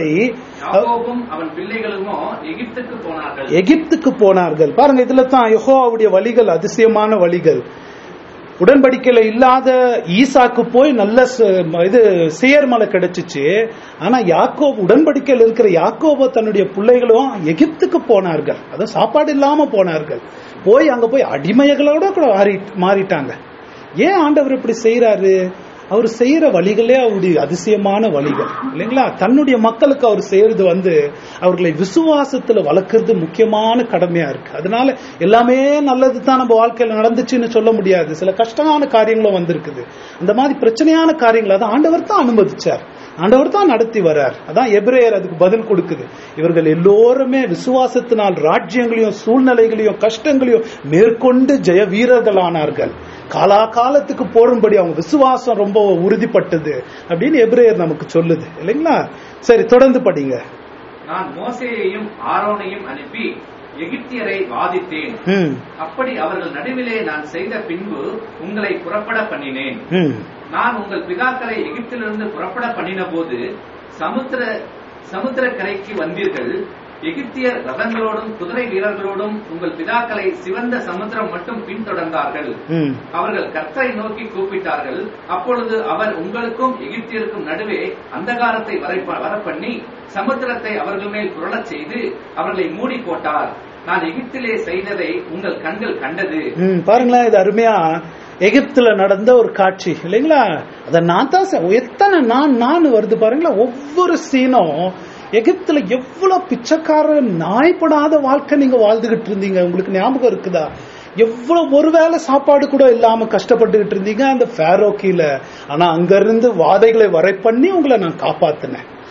அவன் பிள்ளைகளுமோ எகிப்துக்கு போனார்கள் எகிப்துக்கு போனார்கள். பாருங்க, இதுல தான் யெகோவாவுடைய வழிகள் அதிசயமான வழிகள். உடன்படிக்கையில இல்லாத ஈசாக்கு போய் நல்ல இது சேயர் மலை கிடைச்சிச்சு. ஆனா யாக்கோபு, உடன்படிக்கையில் இருக்கிற யாக்கோபு தன்னுடைய பிள்ளைகளும் எகிப்துக்கு போனார்கள். அதான் சாப்பாடு இல்லாம போனார்கள். போய் அங்க போய் அடிமைகளோட கூட மாறிட்டாங்க. ஏன் ஆண்டவர் இப்படி செய்யறாரு? அவர் செய்யற வழிகளே அவருடைய அதிசயமான வழிகள் இல்லைங்களா? தன்னுடைய மக்களுக்கு அவர் செய்யறது வந்து அவர்களை விசுவாசத்துல வளர்க்கறது முக்கியமான கடமையா இருக்கு. அதனால எல்லாமே நல்லது தான் நம்ம வாழ்க்கையில நடந்துச்சுன்னு சொல்ல முடியாது. சில கஷ்டமான காரியங்களும் வந்திருக்குது. அந்த மாதிரி பிரச்சனையான காரியங்களை தான் ஆண்டவர் தான் அனுமதிச்சார், ஆண்டவர் தான் நடத்தி வர்றார். அதான் எபிரேயர் அதுக்கு பதில் கொடுக்குது. இவர்கள் எல்லோருமே விசுவாசத்தினால் ராஜ்யங்களையும் சூழ்நிலைகளையும் கஷ்டங்களையும் மேற்கொண்டு ஜெய வீரர்கள் ஆனார்கள். காலா காலத்துக்கு போடும்படி அவங்க விசுவாசம் ரொம்ப உறுதிப்பட்டது அப்படின்னு எபிரேயர் நமக்கு சொல்லுது இல்லைங்களா? சரி, தொடர்ந்து படிங்க. நான் மோசேயையும் ஆரோனையும் அனுப்பி எகிப்தியரை வாதித்தேன். அப்படி அவர்கள் நடுவிலே நான் செய்த பின்பு உங்களை புறப்பட பண்ணினேன். நான் உங்கள் பிதாக்களை எகிப்திலிருந்து புறப்பட பண்ணின போது சமுத்திர சமுத்திரக்கரைக்கு வந்தீர்கள். எகிப்தியர் ரதங்களோடும் குதிரை வீரர்களோடும் உங்கள் பிதாக்களை சிவந்த சமுத்திரம் மட்டும் பின்தொடர்ந்தார்கள். அவர்கள் கர்த்தரை நோக்கி கூப்பிட்டார்கள். அப்பொழுது அவர் உங்களுக்கும் எகிப்தியருக்கும் நடுவே அந்தகாரத்தை வரப்பண்ணி சமுத்திரத்தை அவர்கள் மேல் புரளச் செய்து அவர்களை மூடி போட்டார். நான் எகிப்திலே செய்ததை உங்கள் கண்கள் கண்டது. பாருங்களேன், இது அருமையா எகிப்துல நடந்த ஒரு காட்சி இல்லைங்களா? அத நான் தான் எத்தனை நான் நான் வருது பாருங்களா. ஒவ்வொரு சீனும் எகிப்துல எவ்வளவு பிச்சைக்கார நாய்ப்படாத வாழ்க்கை நீங்க வாழ்ந்துகிட்டு இருந்தீங்க, உங்களுக்கு ஞாபகம் இருக்குதா? எவ்வளவு ஒருவேளை சாப்பாடு கூட இல்லாம கஷ்டப்பட்டுகிட்டு இருந்தீங்க அந்த ஃபேரோ கீழே. ஆனா அங்க இருந்து வாதைகளை வரை பண்ணி உங்களை நான் காப்பாத்தினேன்.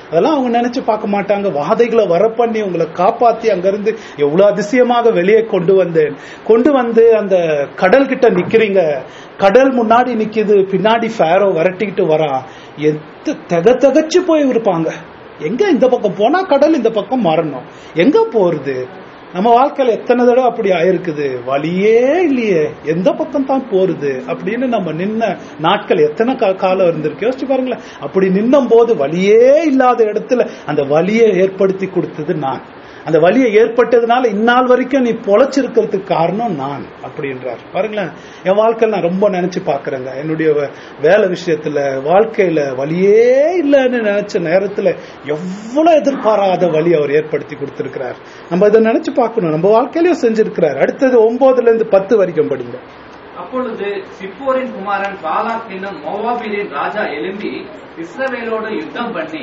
அதெல்லாம் அவங்க நினைச்சு பார்க்க மாட்டாங்க. வாதைகளை வர பண்ணி உங்களை காப்பாத்தி அங்கிருந்து எவ்வளவு அதிசயமாக வெளியே கொண்டு வந்தேன். கொண்டு வந்து அந்த கடல் கிட்ட நிக்கிறீங்க, கடல் முன்னாடி நிக்குது, பின்னாடி ஃபேரோ விரட்டிக்கிட்டு வரான். எத்த தக தகச்சு போய் இருப்பாங்க. எங்க இந்த பக்கம் போனா கடல், இந்த பக்கம் மரணம், எங்க போறது? நம்ம வாழ்க்கையில எத்தனை தடவை அப்படி ஆயிருக்குது, வழியே இல்லையே, எந்த பக்கம் தான் போறது அப்படின்னு நம்ம நின்ன நாட்கள் எத்தனை காலம் இருந்திருக்கு யோசிச்சு பாருங்களேன். அப்படி நின்னும் போது வழியே இல்லாத இடத்துல அந்த வழியை ஏற்படுத்தி கொடுத்தது நான். அந்த வழியை ஏற்பட்டதுனால இந்நாள் வரைக்கும் நீ பொழைச்சிருக்கிறதுக்கு காரணம் நான் அப்படின்றார். பாருங்களேன், என் வாழ்க்கையில நான் ரொம்ப நினைச்சு பாக்குறேங்க. என்னுடைய வேலை விஷயத்துல, வாழ்க்கையில வழியே இல்லைன்னு நினைச்ச நேரத்துல எவ்வளவு எதிர்பாராத வழி அவர் ஏற்படுத்தி கொடுத்திருக்கிறார். நம்ம இதை நினைச்சு பார்க்கணும். நம்ம வாழ்க்கையிலயும் செஞ்சிருக்கிறார். அடுத்தது ஒன்பதுல இருந்து பத்து வரைக்கும் படிங்க. அப்பொழுது சிப்போரின் குமாரன் பாலாக் என்னும் மோவாபியரின் ராஜா எழும்பி இஸ்ரவேலோடு யுத்தம் பண்ணி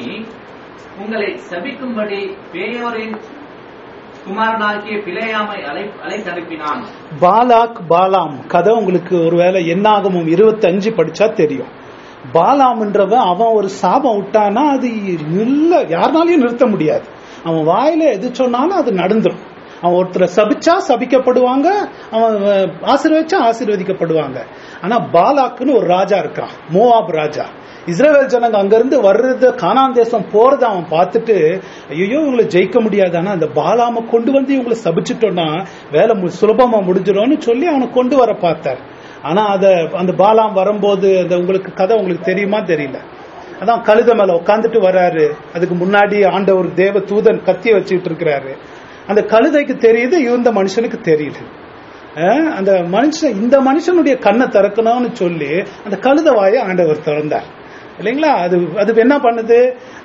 உங்களை சபிக்கும்படி பேயோரின் குமாரனாகிய பிலேயாமை அலை அழைத்தனுப்பினான். பாலாக் பாலாம் கதை உங்களுக்கு ஒருவேளை என்னாகமும் இருபத்தி அஞ்சு படிச்சா தெரியும். பாலாம்ன்றவன் அவன் ஒரு சாபம் விட்டானா அது இல்ல, யாருனாலையும் நிறுத்த முடியாது. அவன் வாயில எது சொன்னாலும் அது நடந்துரும். அவன் ஒருத்தரை சபிச்சா சபிக்கப்படுவாங்க, அவன் ஆசீர்வதிச்சா ஆசீர்வதிக்கப்படுவாங்க. ஆனா பாலாக்குன்னு ஒரு ராஜா இருக்கான், மோவாப் ராஜா. இஸ்ரவேல் ஜனங்க அங்கிருந்து வர்றத, கானான் தேசம் போறத அவன் பார்த்துட்டு ஐயோ இவங்களை ஜெயிக்க முடியாது, ஆனா அந்த பாலாம கொண்டு வந்து இவங்களை சபிச்சிட்டோம்னா வேலை சுலபமா முடிஞ்சிடும்னு சொல்லி அவனை கொண்டு வர பார்த்தார். ஆனா அத அந்த பாலாம் வரும்போது அந்த உங்களுக்கு கதை உங்களுக்கு தெரியுமா தெரியல. அதான் கழுத மேல உட்காந்துட்டு வர்றாரு. அதுக்கு முன்னாடி ஆண்டவர் தேவ தூதன் கத்திய வச்சுட்டு இருக்கிறாரு. அந்த கழுதைக்கு தெரியுது, இந்த மனுஷனுக்கு தெரியல. அந்த மனுஷன் இந்த மனுஷனுடைய கண்ணை திறக்கணும்னு சொல்லி அந்த கழுத வாயை ஆண்டவர் திறந்தார் இல்லைங்களா. அது அது என்ன பண்ணுது,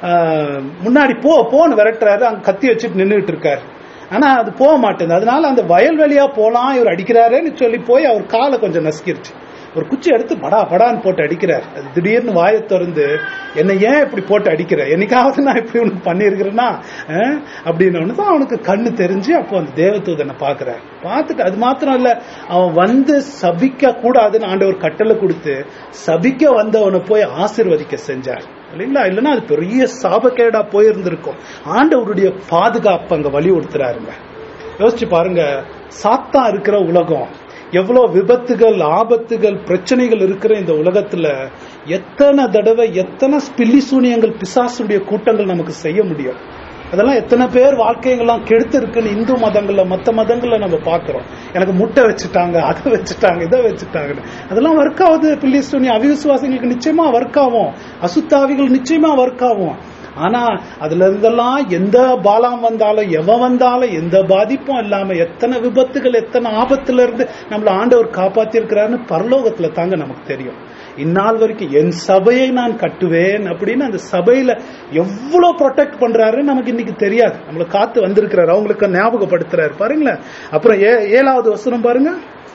முன்னாடி போ போன்னு விரட்டுறாரு, அங்க கத்தி வச்சுட்டு நின்றுட்டு இருக்காரு. ஆனா அது போக மாட்டேங்குது. அதனால அந்த வயல்வெளியா போலாம் இவர் அடிக்கிறாருன்னு சொல்லி போய் அவர் காலை கொஞ்சம் நசுக்கிருச்சு. ஒரு குச்சி எடுத்து படா படான்னு போட்டு அடிக்கிறார். அது திடீர்னு வாயை திறந்து என்ன ஏன் இப்படி போட்டு அடிக்கிற, என்னைக்காவது நான் இப்படி ஒண்ணு பண்ணிருக்கிறேன்னா அப்படின்னு தான் அவனுக்கு கண்ணு தெரிஞ்சு அப்போ அந்த தேவதூதனை பாக்குறாரு. பார்த்துட்டு அது மாத்திரம் இல்ல, அவன் வந்து சபிக்க கூடாதுன்னு ஆண்டவர் கட்டளை கொடுத்து சபிக்க வந்தவனை போய் ஆசீர்வதிக்க செஞ்சார் இல்லைங்களா. இல்லைன்னா அது பெரிய சாபக்கேடா போயிருந்திருக்கும். ஆண்டவருடைய பாதுகாப்பு அங்க வலியுறுத்துறாருங்க. யோசிச்சு பாருங்க, சாத்தா இருக்கிற உலகம், எவ்வளவு விபத்துகள், ஆபத்துகள், பிரச்சனைகள் இருக்கிற இந்த உலகத்துல எத்தனை தடவை எத்தனை பில்லி சூனியங்கள், பிசாசுடைய கூட்டங்கள் நமக்கு செய்ய முடியும். அதெல்லாம் எத்தனை பேர் வாழ்க்கைகள்லாம் கெடுத்து இருக்குன்னு இந்து மதங்கள்ல மற்ற மதங்கள்ல நம்ம பாக்குறோம். எனக்கு முட்டை வச்சுட்டாங்க, அதை வச்சுட்டாங்க, இதை வச்சுட்டாங்கன்னு. அதெல்லாம் ஒர்க் ஆகுது. பில்லி சூனியம் அவிசுவாசிகளுக்கு நிச்சயமா ஒர்க் ஆகும், அசுத்தாவிகள் நிச்சயமா ஒர்க் ஆகும். ஆனா அதுல இருந்தெல்லாம் எந்த பாலாம் வந்தாலும் எவன் வந்தாலும் எந்த பாதிப்பும் இல்லாம எத்தனை விபத்துகள், எத்தனை ஆபத்துல இருந்து நம்மள ஆண்டவர் காப்பாத்தி இருக்கிறாருன்னு பரலோகத்துல தாங்க நமக்கு தெரியும். இந்நாள் வரைக்கும் என் சபையை நான் கட்டுவேன் அப்படின்னு அந்த சபையில எவ்வளவு ப்ரொடெக்ட் பண்றாரு நமக்கு இன்னைக்கு தெரியாது. நம்மள காத்து வந்திருக்கிறாரு, அவங்களுக்கு ஞாபகப்படுத்துறாரு. பாருங்களேன். அப்புறம் ஏழாவது வசனம் பாருங்க.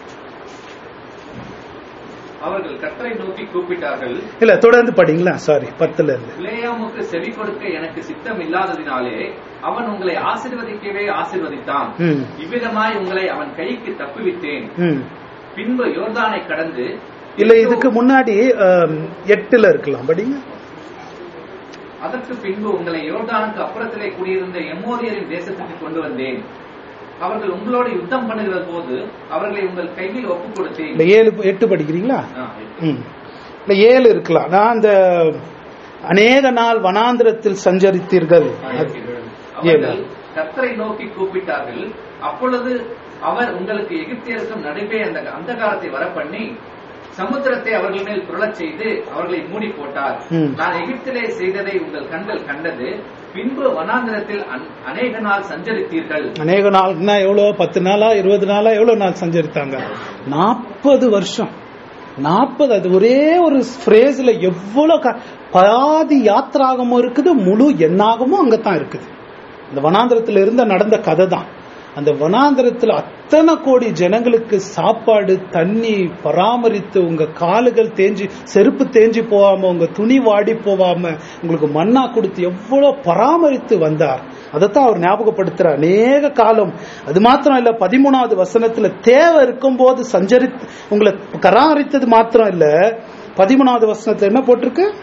அவர்கள் கர்த்தரை நோக்கி கூப்பிட்டார்கள். இல்ல தொடர்ந்து படிங்களா, சாரி பத்துல இருந்து. பிலேயாமுக்கு செவி கொடுக்க எனக்கு சித்தம் இல்லாததினாலே அவன் உங்களை ஆசீர்வதிக்கவே ஆசீர்வதித்தான். இவ்விதமாய் உங்களை அவன் கைக்கு தப்புவித்தேன். பின்பு யோர்தானை கடந்து. இல்ல இதுக்கு முன்னாடி எட்டுல இருக்கலாம் படிங்க. அதற்கு பின்பு உங்களை யோர்தானுக்கு அப்புறத்திலே குடியிருந்த எமோரியரின் தேசத்துக்கு கொண்டு வந்தேன். அவர்கள் உங்களோட யுத்தம் பண்ணுகிற போது அவர்களை உங்கள் கையில் ஒப்புக் கொடுத்தேன். ஏழு எட்டு படிக்கிறீங்களா? ஏழு இருக்கலாம். நான் அந்த அநேக நாள் வனாந்திரத்தில் சஞ்சரித்தீர்கள். கர்த்தரை நோக்கி கூப்பிட்டார்கள். அப்பொழுது அவர் உங்களுக்கு எகிப்தியருக்கும் நடுவே அந்த அந்தகாரத்தை வரப்பண்ணி சமுத்திரத்தை அவர்கள் மேல் புரளச் செய்து அவர்களை மூடி போட்டார். நான் எகிப்திலே செய்ததை உங்கள் கண்கள் கண்டது. பின்பு வனாந்திரத்தில் அநேக நாள் சஞ்சரித்தீர்கள். அநேக நாள்னா எவ்வளவு? பத்து நாளா இருபது நாளா எவ்வளவு நாள் சஞ்சரித்தாங்க? நாற்பது வருஷம். நாற்பது அது ஒரே ஒரு பிரேஸ்ல எவ்வளவு பாதி யாத்திராகமும் இருக்குது, முழு எண்ணாகமும் அங்கத்தான் இருக்குது. இந்த வனாந்திரத்துல இருந்த நடந்த கதை தான். அந்த வனாந்திரத்துல அத்தனை கோடி ஜனங்களுக்கு சாப்பாடு, தண்ணி பராமரித்து, உங்க காலுகள் தேஞ்சி செருப்பு தேஞ்சி போகாம, உங்க துணி வாடி போகாம உங்களுக்கு மண்ணா கொடுத்து எவ்வளவு பராமரித்து வந்தார். அதைத்தான் அவர் ஞாபகப்படுத்துறார் அநேக காலம். அது மாத்திரம் இல்ல, பதிமூணாவது வசனத்துல தேவை இருக்கும் போது சஞ்சரித்து உங்களை பராமரித்தது மாத்திரம் இல்ல, பதிமூணாவது வசனத்துல என்ன போட்டிருக்கு?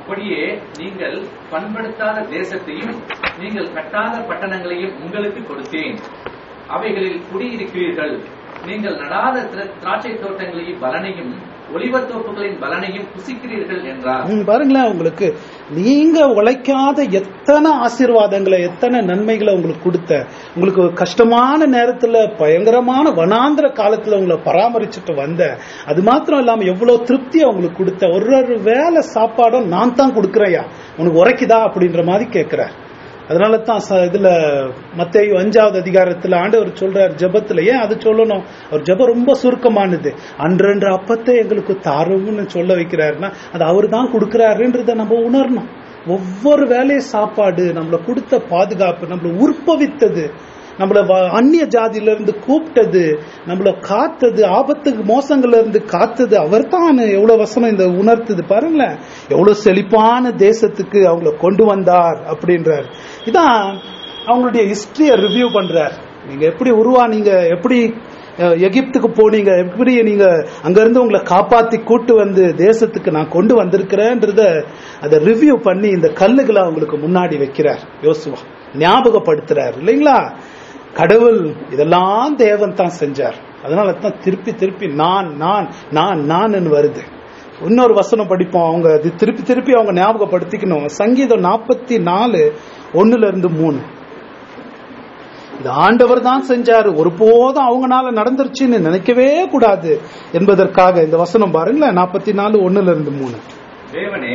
அப்படியே நீங்கள் பண்படுத்தாத தேசத்தையும் நீங்கள் கட்டாத பட்டணங்களையும் உங்களுக்கு கொடுத்தேன். அவைகளில் குடியிருக்கிறீர்கள். நீங்கள் நடாத திராட்சை தோட்டங்களையும் பலனையும் ஒலிவத்தோப்புகளின் பலனையும் புசிக்கிறீர்கள் என்றார். பாருங்களேன், உங்களுக்கு நீங்க உழைக்காத எத்தனை ஆசீர்வாதங்களை எத்தனை நன்மைகளை உங்களுக்கு கொடுத்த, உங்களுக்கு கஷ்டமான நேரத்துல பயங்கரமான வனாந்திர காலத்துல உங்களை பராமரிச்சுட்டு வந்த, அது மாத்திரம் இல்லாம எவ்வளவு திருப்தியை உங்களுக்கு கொடுத்த, ஒரு ஒரு வேலை சாப்பாடும் நான் தான் கொடுக்கறையா, உனக்கு உரைக்குதா அப்படின்ற மாதிரி கேட்கிறார். அதனால தான் இதுல மத்தேயு அஞ்சாவது அதிகாரத்துல ஆண்டவர் சொல்றார் ஜெபத்துல, ஏன் அது சொல்லணும், அவர் ஜெபம் ரொம்ப சுருக்கமானது. அன்றன்ற அப்பத்தை எங்களுக்கு தாரும்னு சொல்ல வைக்கிறாருன்னா அது அவரு தான் கொடுக்கிறாருன்றத நம்ம உணரணும். ஒவ்வொரு வேலையை சாப்பாடு, நம்மளை கொடுத்த பாதுகாப்பு, நம்மளை உற்பவித்தது, நம்மள அந்நிய ஜாதியில இருந்து கூப்பிட்டது, நம்மள காத்தது, ஆபத்துக்கு மோசங்கள்ல இருந்து காத்தது அவர் தான். எவ்வளவு வசனம் இந்த உணர்த்துது பாருங்களேன். எவ்வளவு செழிப்பான தேசத்துக்கு அவங்கள கொண்டு வந்தார் அப்படின்றார். இதான் அவங்களுடைய ஹிஸ்டரிய ரிவ்யூ பண்றார். நீங்க எப்படி உருவானீங்க, எப்படி எகிப்துக்கு போனீங்க, எப்படி நீங்க அங்க இருந்து உங்களை காப்பாத்தி கூட்டு வந்து தேசத்துக்கு நான் கொண்டு வந்திருக்கிறேன்றத அதை ரிவ்யூ பண்ணி இந்த கல்லுகளை அவங்களுக்கு முன்னாடி வைக்கிறார் யோசுவா, ஞாபகப்படுத்துறார் இல்லைங்களா. கடவுள் இதெல்லாம் தேவன் தான் செஞ்சார். அதனால தான் திருப்பி திருப்பி நான் நான் நான் நான் வருது. இன்னொரு வசனம் படிப்போம், அவங்க திருப்பி திருப்பி அவங்க ஞாபகப்படுத்திக்கணும். சங்கீதம் நாற்பத்தி நாலு ஒண்ணுல இருந்து மூணு. இந்த ஆண்டவர் தான் செஞ்சாரு, ஒருபோதும் அவங்கனால நடந்துருச்சுன்னு நினைக்கவே கூடாது என்பதற்காக இந்த வசனம் பாருங்களேன். நாற்பத்தி நாலு ஒண்ணுல இருந்து மூணு. தேவனே,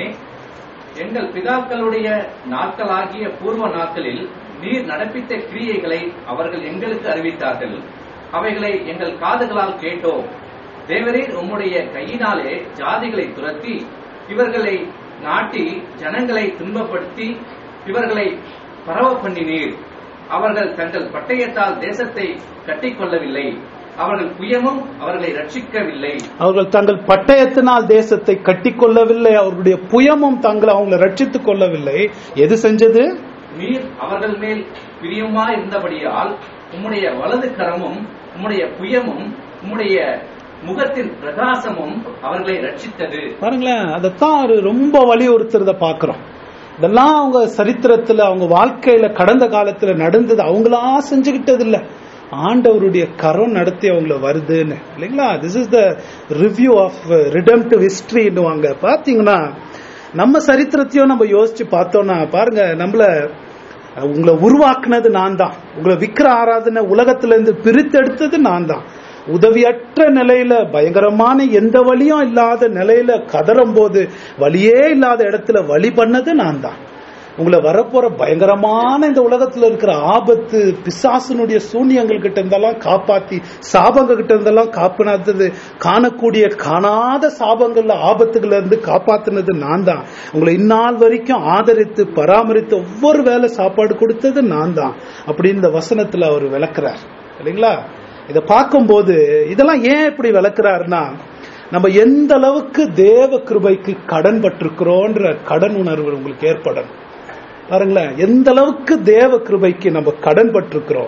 எங்கள் பிதாக்களுடைய நாட்களாகிய பூர்வ நாட்களில் நீர் நடப்பித்த கிரியைகளை அவர்கள் எங்களுக்கு அறிவித்தார்கள். அவைகளை எங்கள் காதுகளால் கேட்டோம். தேவரீர் உம்முடைய கையினாலே ஜாதிகளை துரத்தி இவர்களை நாட்டி ஜனங்களை துன்பப்படுத்தி இவர்களை பரவ பண்ணினீர். அவர்கள் தங்கள் பட்டயத்தால் தேசத்தை கட்டிக்கொள்ளவில்லை. அவர்கள் புயமும் அவர்களை ரட்சிக்கவில்லை. அவர்கள் தங்கள் பட்டயத்தினால் தேசத்தை கட்டிக்கொள்ளவில்லை, அவர்களுடைய புயமும் தங்களை அவங்களை ரட்சித்துக் கொள்ளவில்லை. எது செஞ்சது? நீர் அவர்கள் மேல் பிரியமா இருந்தபடியால் உம்முடைய வலது கரமும் உம்முடைய புயமும் உம்முடைய முகத்தின் பிரகாசமும் அவர்களை ரட்சித்தது. பாருங்களேன், அதைத்தான் ரொம்ப வலியுறுத்துறத பாக்குறோம். இதெல்லாம் அவங்க சரித்திரத்துல அவங்க வாழ்க்கையில கடந்த காலத்துல நடந்தது அவங்களா செஞ்சுக்கிட்டது இல்ல, ஆண்டவருடைய கரம் நடத்தி அவங்கள வருதுன்னு இல்லைங்களா. This is the review of redemptive ஹிஸ்டரின்னுவாங்க. பாத்தீங்கன்னா நம்ம சரித்திரத்தையும் நம்ம யோசிச்சு பார்த்தோம்னா பாருங்க, நம்மள உங்களை உருவாக்குனது நான் தான், உங்களை விக்கிர ஆராதனை உலகத்துல இருந்து பிரித்தெடுத்தது நான் தான். உதவியற்ற நிலையில பயங்கரமான எந்த வழியும் இல்லாத நிலையில கதறும் போது வழியே இல்லாத இடத்துல வழி பண்ணது நான் தான். உங்களை வரப்போற பயங்கரமான இந்த உலகத்துல இருக்கிற ஆபத்து, பிசாசனுடைய சூன்யங்கள் கிட்ட இருந்தெல்லாம் காப்பாத்தி, சாபங்கள் கிட்ட இருந்தெல்லாம் காப்பானது, காணக்கூடிய காணாத சாபங்கள்ல ஆபத்துகள்ல இருந்து காப்பாத்தினது நான் தான். உங்களை இந்நாள் வரைக்கும் ஆதரித்து பராமரித்து ஒவ்வொரு வேளை சாப்பாடு கொடுத்தது நான் தான் அப்படின்னு இந்த வசனத்துல அவர் விளக்குறார் இல்லைங்களா. இதை பார்க்கும்போது இதெல்லாம் ஏன் இப்படி விளக்குறாருன்னா, நம்ம எந்த அளவுக்கு தேவ கிருபைக்கு கடன் பட்டிருக்கிறோன்ற கடன் உணர்வு உங்களுக்கு ஏற்படணும். பாருங்களேன், எந்த அளவுக்கு தேவ கிருபைக்கு நம்ம கடன் பட்டிருக்கிறோம்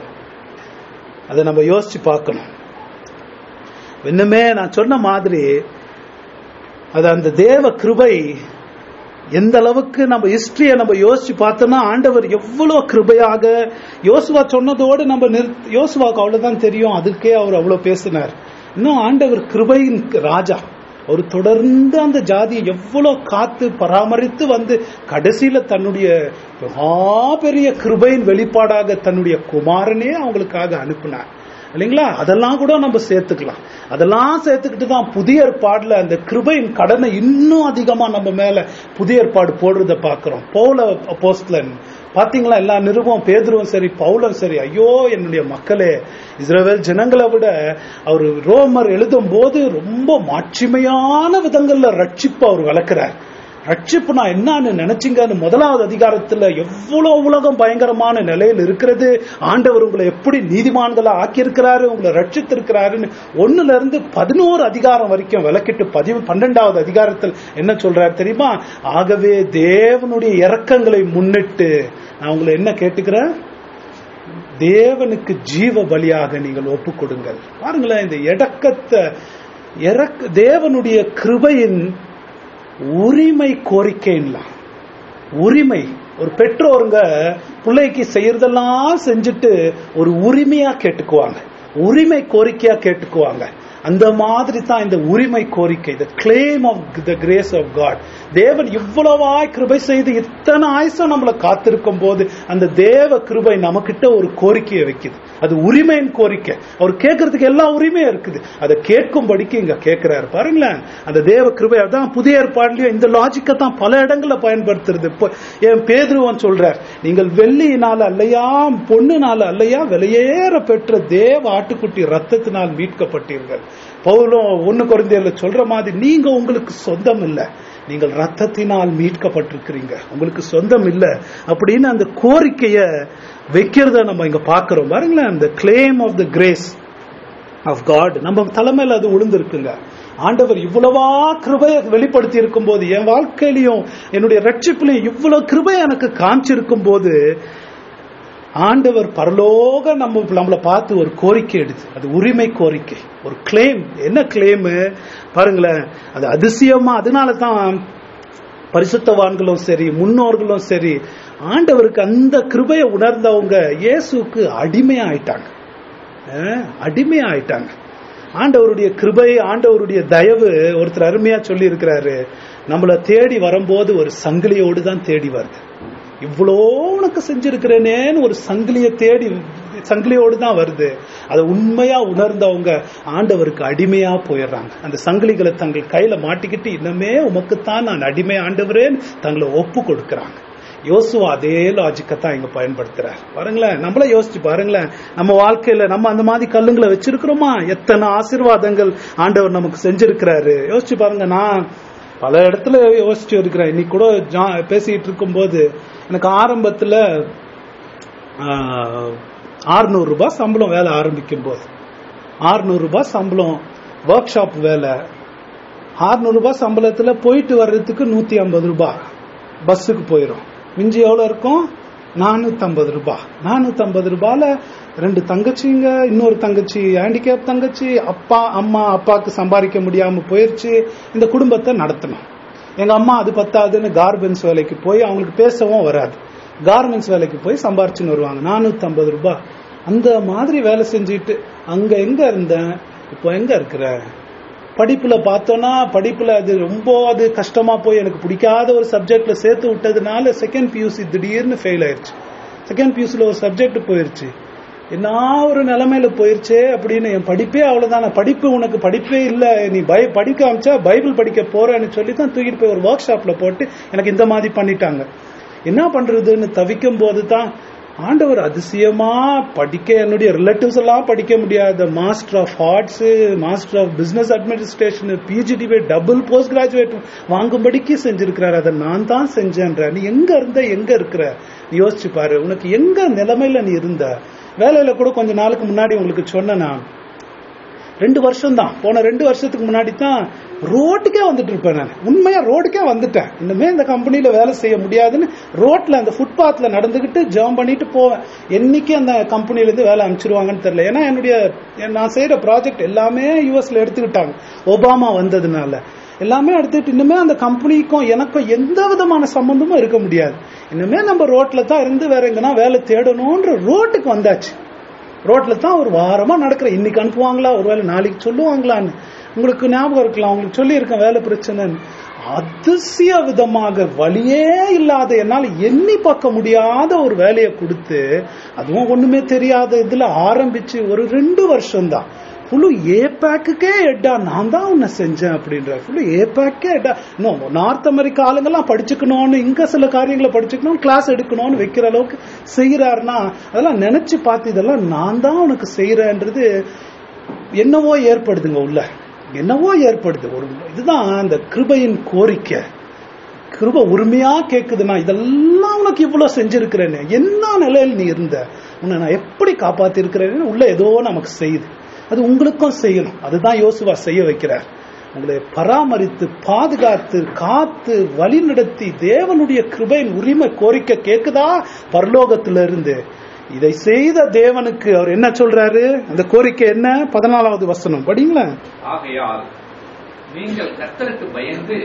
அதை நம்ம யோசிச்சு பார்க்கணும். இன்னுமே நான் சொன்ன மாதிரி அது அந்த தேவ கிருபை எந்த அளவுக்கு நம்ம ஹிஸ்டரிய நம்ம யோசிச்சு பார்த்தோம்னா, ஆண்டவர் எவ்வளவு கிருபையாக, யோசுவா சொன்னதோடு நம்ம யோசுவாக்கு அவ்வளவுதான் தெரியும், அதுக்கே அவர் அவ்வளவு பேசினார். இன்னும் ஆண்டவர் கிருபையின் ராஜா, அவர் தொடர்ந்து அந்த ஜாதியை எவ்வளவு காத்து பராமரித்து வந்து கடைசியில தன்னுடைய பெரிய கிருபையின் வெளிப்பாடாக தன்னுடைய குமாரனே அவங்களுக்காக அனுப்பினார் இல்லைங்களா. அதெல்லாம் கூட நம்ம சேர்த்துக்கலாம். அதெல்லாம் சேர்த்துக்கிட்டு தான் புதிய ஏற்பாடுல அந்த கிருபையின் கடனை இன்னும் அதிகமா நம்ம மேல புதிய ஏற்பாடு போடுறத பாக்குறோம். பவுல அப்போஸ்தலன் பாத்தீங்களா, எல்லா நிருபம் பேதுருவும் சரி பவுலும் சரி, ஐயோ என்னுடைய மக்களே இஸ்ரவேல் ஜனங்களை விட அவர் ரோமர் எழுதும் போது ரொம்ப மாட்சிமையான விதங்கள்ல ரட்சிப்பு அவர் வளர்க்கிறார். ரட்சிப்புனா என்னன்னு நினைச்சிங்கன்னு முதலாவது அதிகாரத்துல எவ்வளவு உலகம் பயங்கரமான நிலையில் இருக்கிறது, ஆண்டவர் உங்களை எப்படி நீதிமான்களா ஆக்கியிருக்கிறாரு, உங்களை ரட்சித்திருக்கிறாருன்னு ஒண்ணுல இருந்து பதினோரு அதிகாரம் வரைக்கும் விளக்கிட்டு பதிவு பன்னெண்டாவது அதிகாரத்தில் என்ன சொல்றாரு தெரியுமா? ஆகவே தேவனுடைய இரக்கங்களை முன்னிட்டு நான் உங்களை என்ன கேட்டுக்கிறேன், தேவனுக்கு ஜீவ பலியாக நீங்கள் ஒப்பு கொடுங்கள். பாருங்களேன், இந்த இடக்கத்தை தேவனுடைய கிருபையின் உரிமை கோரிக்கைலாம் உரிமை. ஒரு பெற்றோருங்க பிள்ளைக்கு செய்யறதெல்லாம் செஞ்சுட்டு ஒரு உரிமையா கேட்டுக்குவாங்க, உரிமை கோரிக்கையா கேட்டுக்குவாங்க. அந்த மாதிரி தான் இந்த உரிமை கோரிக்கை, the claim of the grace of God. தேவன் இவ்வளவாய் கிருபை செய்து இத்தனை ஆயுசம் நம்மளை காத்திருக்கும் போது அந்த தேவ கிருபை நமக்கிட்ட ஒரு கோரிக்கையை வைக்குது. அது உரிமையின் கோரிக்கை. அவர் கேட்கறதுக்கு எல்லா உரிமையும் இருக்குது. அதை கேட்கும்படிக்கு இங்க கேட்கிறாரு பாருங்களேன். அந்த தேவ கிருபை அதான் புதிய ஏற்பாடுலயும் இந்த லாஜிக்கை தான் பல இடங்கள்ல பயன்படுத்துறது. என் பேதுருவன் சொல்றார், நீங்கள் வெள்ளியினால அல்லையா பொண்ணுனால அல்லையா விலையேற பெற்ற தேவ ஆட்டுக்குட்டி ரத்தத்தினால் மீட்கப்பட்டீர்கள். பவுலும் ஒன்னு கொரிந்தியர்ல சொல்ற மாதிரி நீங்க உங்களுக்கு சொந்தம் இல்ல, நீங்கள் ரத்தத்தினால் மீட்கப்பட்டிருக்கிறீங்க, உங்களுக்கு சொந்தம் இல்ல அப்படின்னு அந்த கோரிக்கைய வைக்கிறத நம்ம இங்க பாக்குறோம் பாருங்களேன். அந்த claim of the grace of God நம்ம தலைமையில அது உளுந்திருக்குங்க. ஆண்டவர் இவ்வளவா கிருபையை வெளிப்படுத்தி இருக்கும் போது, என் வாழ்க்கையிலையும் என்னுடைய ரட்சிப்புலையும் இவ்வளவு கிருபை எனக்கு காமிச்சிருக்கும் போது, ஆண்டவர் பரலோக நம்ம நம்மளை பார்த்து ஒரு கோரிக்கை எடுத்து, அது உரிமை கோரிக்கை, ஒரு கிளைம். என்ன கிளைம் பாருங்களேன், அது அதிசயமா. அதனால தான் பரிசுத்தவான்களும் சரி முன்னோர்களும் சரி ஆண்டவருக்கு அந்த கிருபையை உணர்ந்தவங்க இயேசுக்கு அடிமையா ஆயிட்டாங்க, அடிமையா ஆயிட்டாங்க. ஆண்டவருடைய கிருபை, ஆண்டவருடைய தயவு. ஒருத்தர் அருமையா சொல்லி இருக்கிறாரு, நம்மளை தேடி வரும்போது ஒரு சங்கிலியோடு தான் தேடி வருது. இவ்வளோ உனக்கு செஞ்சிருக்கிறேனேன்னு ஒரு சங்கிலியை தேடி சங்கிலியோடு தான் வருது. அதை உண்மையா உணர்ந்தவங்க ஆண்டவருக்கு அடிமையா போயிடுறாங்க. அந்த சங்கிலிகளை தங்கள் கையில மாட்டிக்கிட்டு இன்னமே உமக்குத்தான் நான் அடிமை ஆண்டவரேன்னு தங்களை ஒப்பு கொடுக்கறாங்க. யோசுவா அதே லாஜிக்கத்தான் இங்க பயன்படுத்துறாரு பாருங்களேன். நம்மள யோசிச்சு பாருங்களேன், நம்ம வாழ்க்கையில நம்ம அந்த மாதிரி கல்லுங்களை வச்சிருக்கிறோமா? எத்தனை ஆசீர்வாதங்கள் ஆண்டவர் நமக்கு செஞ்சிருக்கிறாரு யோசிச்சு பாருங்க. நான் பல இடத்துல யோசிச்சு இருக்கிறேன். இன்னைக்கு கூட பேசிட்டு இருக்கும் போது எனக்கு ஆரம்பத்துல ஆறுநூறு ரூபாய் சம்பளம் வேலை ஆரம்பிக்கும் போது, ஆறுநூறு ரூபாய் சம்பளம் ஒர்க் ஷாப் வேலை, ஆறுநூறு ரூபாய் சம்பளத்துல போயிட்டு வர்றதுக்கு நூத்தி ஐம்பது ரூபாய் பஸ்ஸுக்கு போயிடும். மிஞ்சி எவ்வளவு இருக்கும்? நானூத்தி ஐம்பது ரூபாய். நானூத்தி ஐம்பது ரூபாயில ரெண்டு தங்கச்சிங்க, இன்னொரு தங்கச்சி ஹேண்டிகேப் தங்கச்சி, அப்பா அம்மா அப்பாவுக்கு சம்பாதிக்க முடியாம போயிருச்சு, இந்த குடும்பத்தை நடத்தணும். எங்க அம்மா அது பத்தாதுன்னு கார்மெண்ட்ஸ் வேலைக்கு போய், அவங்களுக்கு பேசவும் வராது, கார்மெண்ட்ஸ் வேலைக்கு போய் சம்பாரிச்சுன்னு வருவாங்க. நானூத்தி ஐம்பது ரூபாய் அந்த மாதிரி வேலை செஞ்சுட்டு அங்க எங்க இருந்தேன், இப்போ எங்க இருக்கிற? படிப்புல பார்த்தோன்னா படிப்புல அது ரொம்ப அது கஷ்டமா போய் எனக்கு பிடிக்காத ஒரு சப்ஜெக்ட்ல சேர்த்து விட்டதுனால செகண்ட் பியூசி திடீர்னு ஃபெயில் ஆயிடுச்சு. செகண்ட் பியூசில ஒரு சப்ஜெக்ட் போயிருச்சு, என்ன ஒரு நிலைமையில போயிருச்சே அப்படின்னு. என் படிப்பே அவ்வளவுதான், படிப்பு உனக்கு படிப்பே இல்லை, நீ பை படிக்க ஆரம்பிச்சா பைபிள் படிக்க போறேன்னு சொல்லி தான் தூக்கிட்டு போய் ஒரு ஒர்க் ஷாப்ல போட்டு எனக்கு இந்த மாதிரி பண்ணிட்டாங்க. என்ன பண்றதுன்னு தவிக்கும் போது தான் ஆண்டவர் அதிசயமா படிக்க, என்னுடைய ரிலேட்டிவ்ஸ் எல்லாம் படிக்க முடியாத master of arts, master of business administration, பிஜிடிவே டபுள் போஸ்ட் கிராஜுவேட் வாங்கும்படிக்கு செஞ்சிருக்கிறார். அதை நான் தான் செஞ்சேன்ற. நீ எங்க இருந்த எங்க இருக்கிற யோசிச்சு பாரு. உனக்கு எங்க நிலைமையில நீ இருந்த? வேலையில கூட கொஞ்ச நாளுக்கு முன்னாடி உங்களுக்கு சொன்னா, ரெண்டு வருஷம் தான் போன ரெண்டு வருஷத்துக்கு முன்னாடி தான் ரோட்டுக்கே வந்துட்டு இருப்பேன் நான். உண்மையா ரோடுக்கே வந்துட்டேன். இன்னுமே இந்த கம்பெனியில வேலை செய்ய முடியாதுன்னு ரோட்ல அந்த ஃபுட்பாத்ல நடந்துகிட்டு ஜாம் பண்ணிட்டு போவேன். என்னைக்கு அந்த கம்பெனில இருந்து வேலை அனுப்பிச்சிருவாங்கன்னு தெரியல. ஏன்னா என்னுடைய நான் செய்யற ப்ராஜெக்ட் எல்லாமே யூஎஸ்ல எடுத்துக்கிட்டாங்க ஒபாமா வந்ததுனால. எல்லாமே எடுத்துட்டு இன்னுமே அந்த கம்பெனிக்கும் எனக்கும் எந்த விதமான சம்பந்தமும் இருக்க முடியாது. இன்னுமே நம்ம ரோட்ல தான் இருந்து வேற எங்கன்னா வேலை தேடணும்ன்ற ரோட்டுக்கு வந்தாச்சு. ரோட்ல தான் ஒரு வாரமா நடக்கிற. இன்னைக்கு அனுப்புவாங்களா, ஒருவேளை நாளைக்கு சொல்லுவாங்களான்னு உங்களுக்கு ஞாபகம் இருக்கலாம். உங்களுக்கு சொல்லி இருக்கேன் வேலை பிரச்சனைன்னு. அதிசய விதமாக வழியே இல்லாத, என்னால் எண்ணி பார்க்க முடியாத ஒரு வேலையை கொடுத்து, அதுவும் ஒண்ணுமே தெரியாத இதுல ஆரம்பிச்சு ஒரு ரெண்டு வருஷம் தான் ஃபுல்லு ஏபேக்கே எட்டா நான் தான் உன்னை செஞ்சேன் அப்படின்ற. ஃபுல்லு ஏபேக்கே எட்டா. இன்னும் நார்த் அமெரிக்கா ஆளுங்கெல்லாம் படிச்சுக்கணும்னு, இங்க சில காரியங்களை படிச்சுக்கணும், கிளாஸ் எடுக்கணும்னு வைக்கிற அளவுக்கு செய்யறாருன்னா அதெல்லாம் நினைச்சு பார்த்து இதெல்லாம் நான் தான் உனக்கு செய்யறேன்றது என்னவோ ஏற்படுதுங்க உள்ள, என்னவோ ஏற்படுது. ஒரு இதுதான் அந்த கிருபையின் கோரிக்கை. கிருபை உரிமையா கேக்குதுன்னா, இதெல்லாம் உனக்கு இவ்வளவு செஞ்சிருக்கிறேன்னு, என்ன நிலையில் நீ இருந்த, உன்னை நான் எப்படி காப்பாத்தி இருக்கிறேன்னு உள்ள ஏதோ நமக்கு செய்யுது. அது உங்களுக்கும் செய்யணும். அதுதான் யோசுவா செய்ய வைக்கிறார். உங்களை பராமரித்து பாதுகாத்து காத்து வழி நடத்தி தேவனுடைய கிருபையின் உரிமை கோரிக்கை கேக்குதா பரலோகத்தில இருந்து. இதை செய்த தேவனுக்கு அவர் என்ன சொல்றாரு? அந்த கோரிக்கை என்ன? பதினாலாவது வசனம் படிங்களா. ஆகையால் நீங்கள் கர்த்தருக்கு பயந்து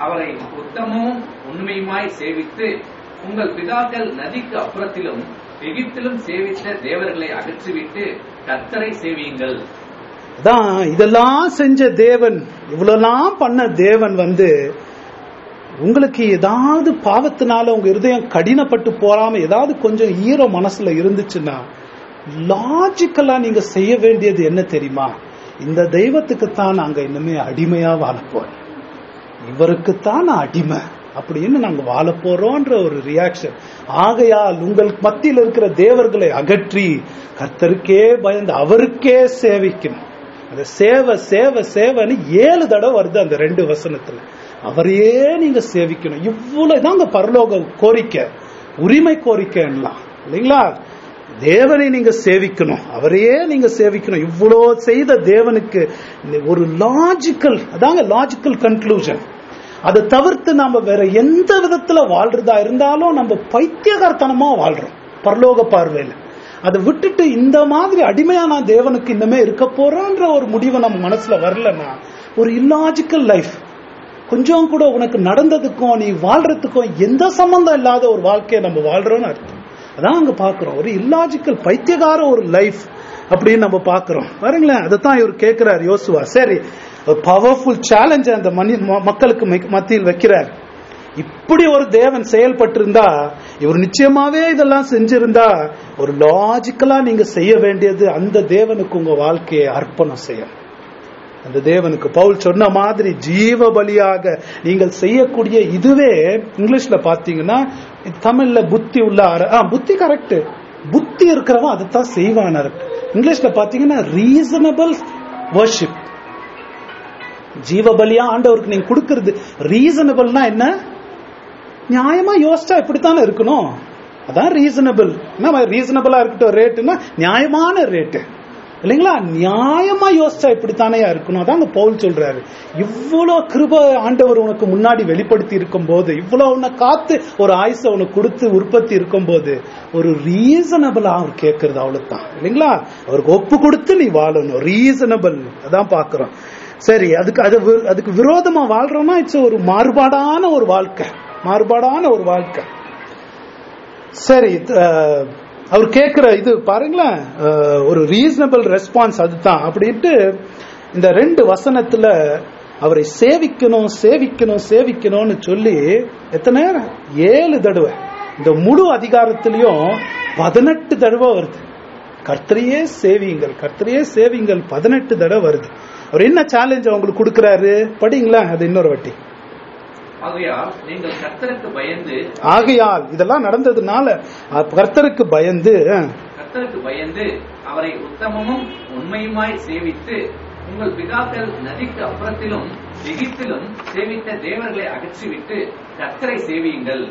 அவரை உத்தமமும் உண்மையுமாய் சேவித்து உங்கள் பிதாக்கள் நதிக்கு அப்புறத்திலும் எகிப்திலும் சேவித்த தேவர்களை அகற்றிவிட்டு கர்த்தரை சேவியுங்கள். அதான் இதெல்லாம் செஞ்ச தேவன், இவ்வளவுலாம் பண்ண தேவன் வந்து உங்களுக்கு ஏதாவது பாவத்தினால உங்க இருதயம் கடினப்பட்டு போறாம ஏதாவது கொஞ்சம் ஈர மனசுல இருந்துச்சுன்னா லாஜிக்கலா நீங்க செய்ய வேண்டியது என்ன தெரியுமா? இந்த தெய்வத்துக்குத்தான் நாங்க இன்னுமே அடிமையா வாழ போறோம், இவருக்குத்தான் நான் அடிமை அப்படின்னு நாங்க வாழ போறோம்ன்ற ஒரு ரியாக்ஷன். ஆகையால் உங்கள் மத்தியில் இருக்கிற தேவர்களை அகற்றி கர்த்தருக்கே பயந்து அவருக்கே சேவிக்கணும். அந்த சேவை சேவை சேவைன்னு ஏழு தடவை வருது அந்த ரெண்டு வசனத்துல. அவரையே நீங்க சேவிக்கணும். இவ்வளவுதான் அந்த பரலோக கோரிக்கை, உரிமை கோரிக்கைலாம் இல்லைங்களா? தேவனை நீங்க சேவிக்கணும், அவரையே நீங்க சேவிக்கணும். இவ்வளோ செய்த தேவனுக்கு ஒரு லாஜிக்கல், அதாங்க லாஜிக்கல் கன்க்ளூஷன். அதை தவிர்த்து நாம வேற எந்த விதத்துல வாழ்றதா இருந்தாலும் நம்ம பைத்தியகாரத்தனமா வாழ்றோம் பரலோக பார்வையில. அதை விட்டுட்டு இந்த மாதிரி அடிமையா நான் தேவனுக்கு இன்னமே இருக்க போறோன்ற ஒரு முடிவை நம்ம மனசுல வரலன்னா ஒரு இல்லாஜிக்கல் லைஃப். கொஞ்சம் கூட உனக்கு நடந்ததுக்கும் நீ வாழ்றதுக்கும் எந்த சம்பந்தம் இல்லாத ஒரு வாழ்க்கையை நம்ம வாழ்றோம்னு அர்த்தம். அதான் அங்க பாக்குறோம், ஒரு இல்லாஜிக்கல் பைத்தியகார ஒரு லைஃப் அப்படின்னு நம்ம பாக்குறோம். பாருங்களேன், அதைத்தான் இவர் கேட்கிறார் யோசுவா. சரி, பவர்ஃபுல் சேலஞ்ச் அந்த மனி மக்களுக்கு மத்தியில் வைக்கிறார். இப்படி ஒரு தேவன் செயல்பட்டு இருந்தா, இவர் நிச்சயமாவே இதெல்லாம் செஞ்சிருந்தா, ஒரு லாஜிக்கலா நீங்க செய்ய வேண்டியது அந்த தேவனுக்கு உங்க வாழ்க்கையை அர்ப்பணம் செய்யணும். அந்த தேவனுக்கு பவுல் சொன்ன மாதிரி ஜீவ பலியாக நீங்கள் செய்யக்கூடிய இதுவே, இங்கிலீஷ்ல பாத்தீங்கன்னா தமிழ்ல புத்தி உள்ள புத்தி கரெக்ட், புத்தி இருக்கிறவன் அதைத்தான் செய்வான். இங்கிலீஷ்ல பாத்தீங்கன்னா ரீசனபிள் வர்ஷிப். ஜீவ பலியா ஆண்டவருக்கு நீங்க கொடுக்கறது ரீசனபிள்னா என்ன? நியாயமா யோசிச்சா இப்படித்தானே இருக்கணும், அதான் ரீசனபிள். என்ன ரீசனபிளா இருக்கட்டும் ரேட்டுன்னா நியாயமான ரேட்டு இல்லைங்களா? நியாயமா யோசிச்சா இப்படித்தானே இருக்கணும். அதான் பவுல் சொல்றாரு, இவ்வளவு கிருப ஆண்டவர் உனக்கு முன்னாடி வெளிப்படுத்தி இருக்கும் போது, இவ்வளவு உன்னை காத்து ஒரு ஆயுச உனக்கு கொடுத்து உற்பத்தி இருக்கும் போது ஒரு ரீசனபிளா அவர் கேட்கறது அவ்வளவுதான் இல்லைங்களா? அவருக்கு ஒப்பு கொடுத்து நீ வாழணும், ரீசனபிள். அதான் பாக்குறோம். சரி, அதுக்கு அது அதுக்கு விரோதமா வாழ்றோம்னா இட்ஸ் ஒரு மாறுபாடான ஒரு வாழ்க்கை, மாறுபாடான ஒரு வாழ்க்கை. சரி, அவர் கேட்கிற இது பாருங்களேன், ஒரு ரீசனபிள் ரெஸ்பான்ஸ் அதுதான் அப்படின்ட்டு இந்த ரெண்டு வசனத்துல அவரை சேவிக்கணும் சேவிக்கணும் சேவிக்கணும்னு சொல்லி எத்தனை ஏழு தடவை இந்த முழு அதிகாரத்திலையும் பதினெட்டு தடவை வருது. கர்த்தரையே சேவியுங்கள், கர்த்தரையே சேவியுங்கள் பதினெட்டு தடவை வருது. அவர் என்ன சேலஞ்ச் அவங்களுக்கு கொடுக்கிறாரு படிங்களா, அது இன்னொரு வாட்டி. ஆகையால் நீங்கள் கர்த்தருக்கு பயந்து, ஆகையால் இதெல்லாம் நடந்ததுனால கர்த்தருக்கு பயந்து கர்த்தருக்கு பயந்து அவரை உத்தமமும் உண்மையுமாய் சேவித்து உங்கள் பிதாக்கள் நதிக்கு அப்புறத்திலும் எகிப்திலும் சேவித்த தேவர்களை அகற்றிவிட்டு கர்த்தரை சேவியுங்கள்.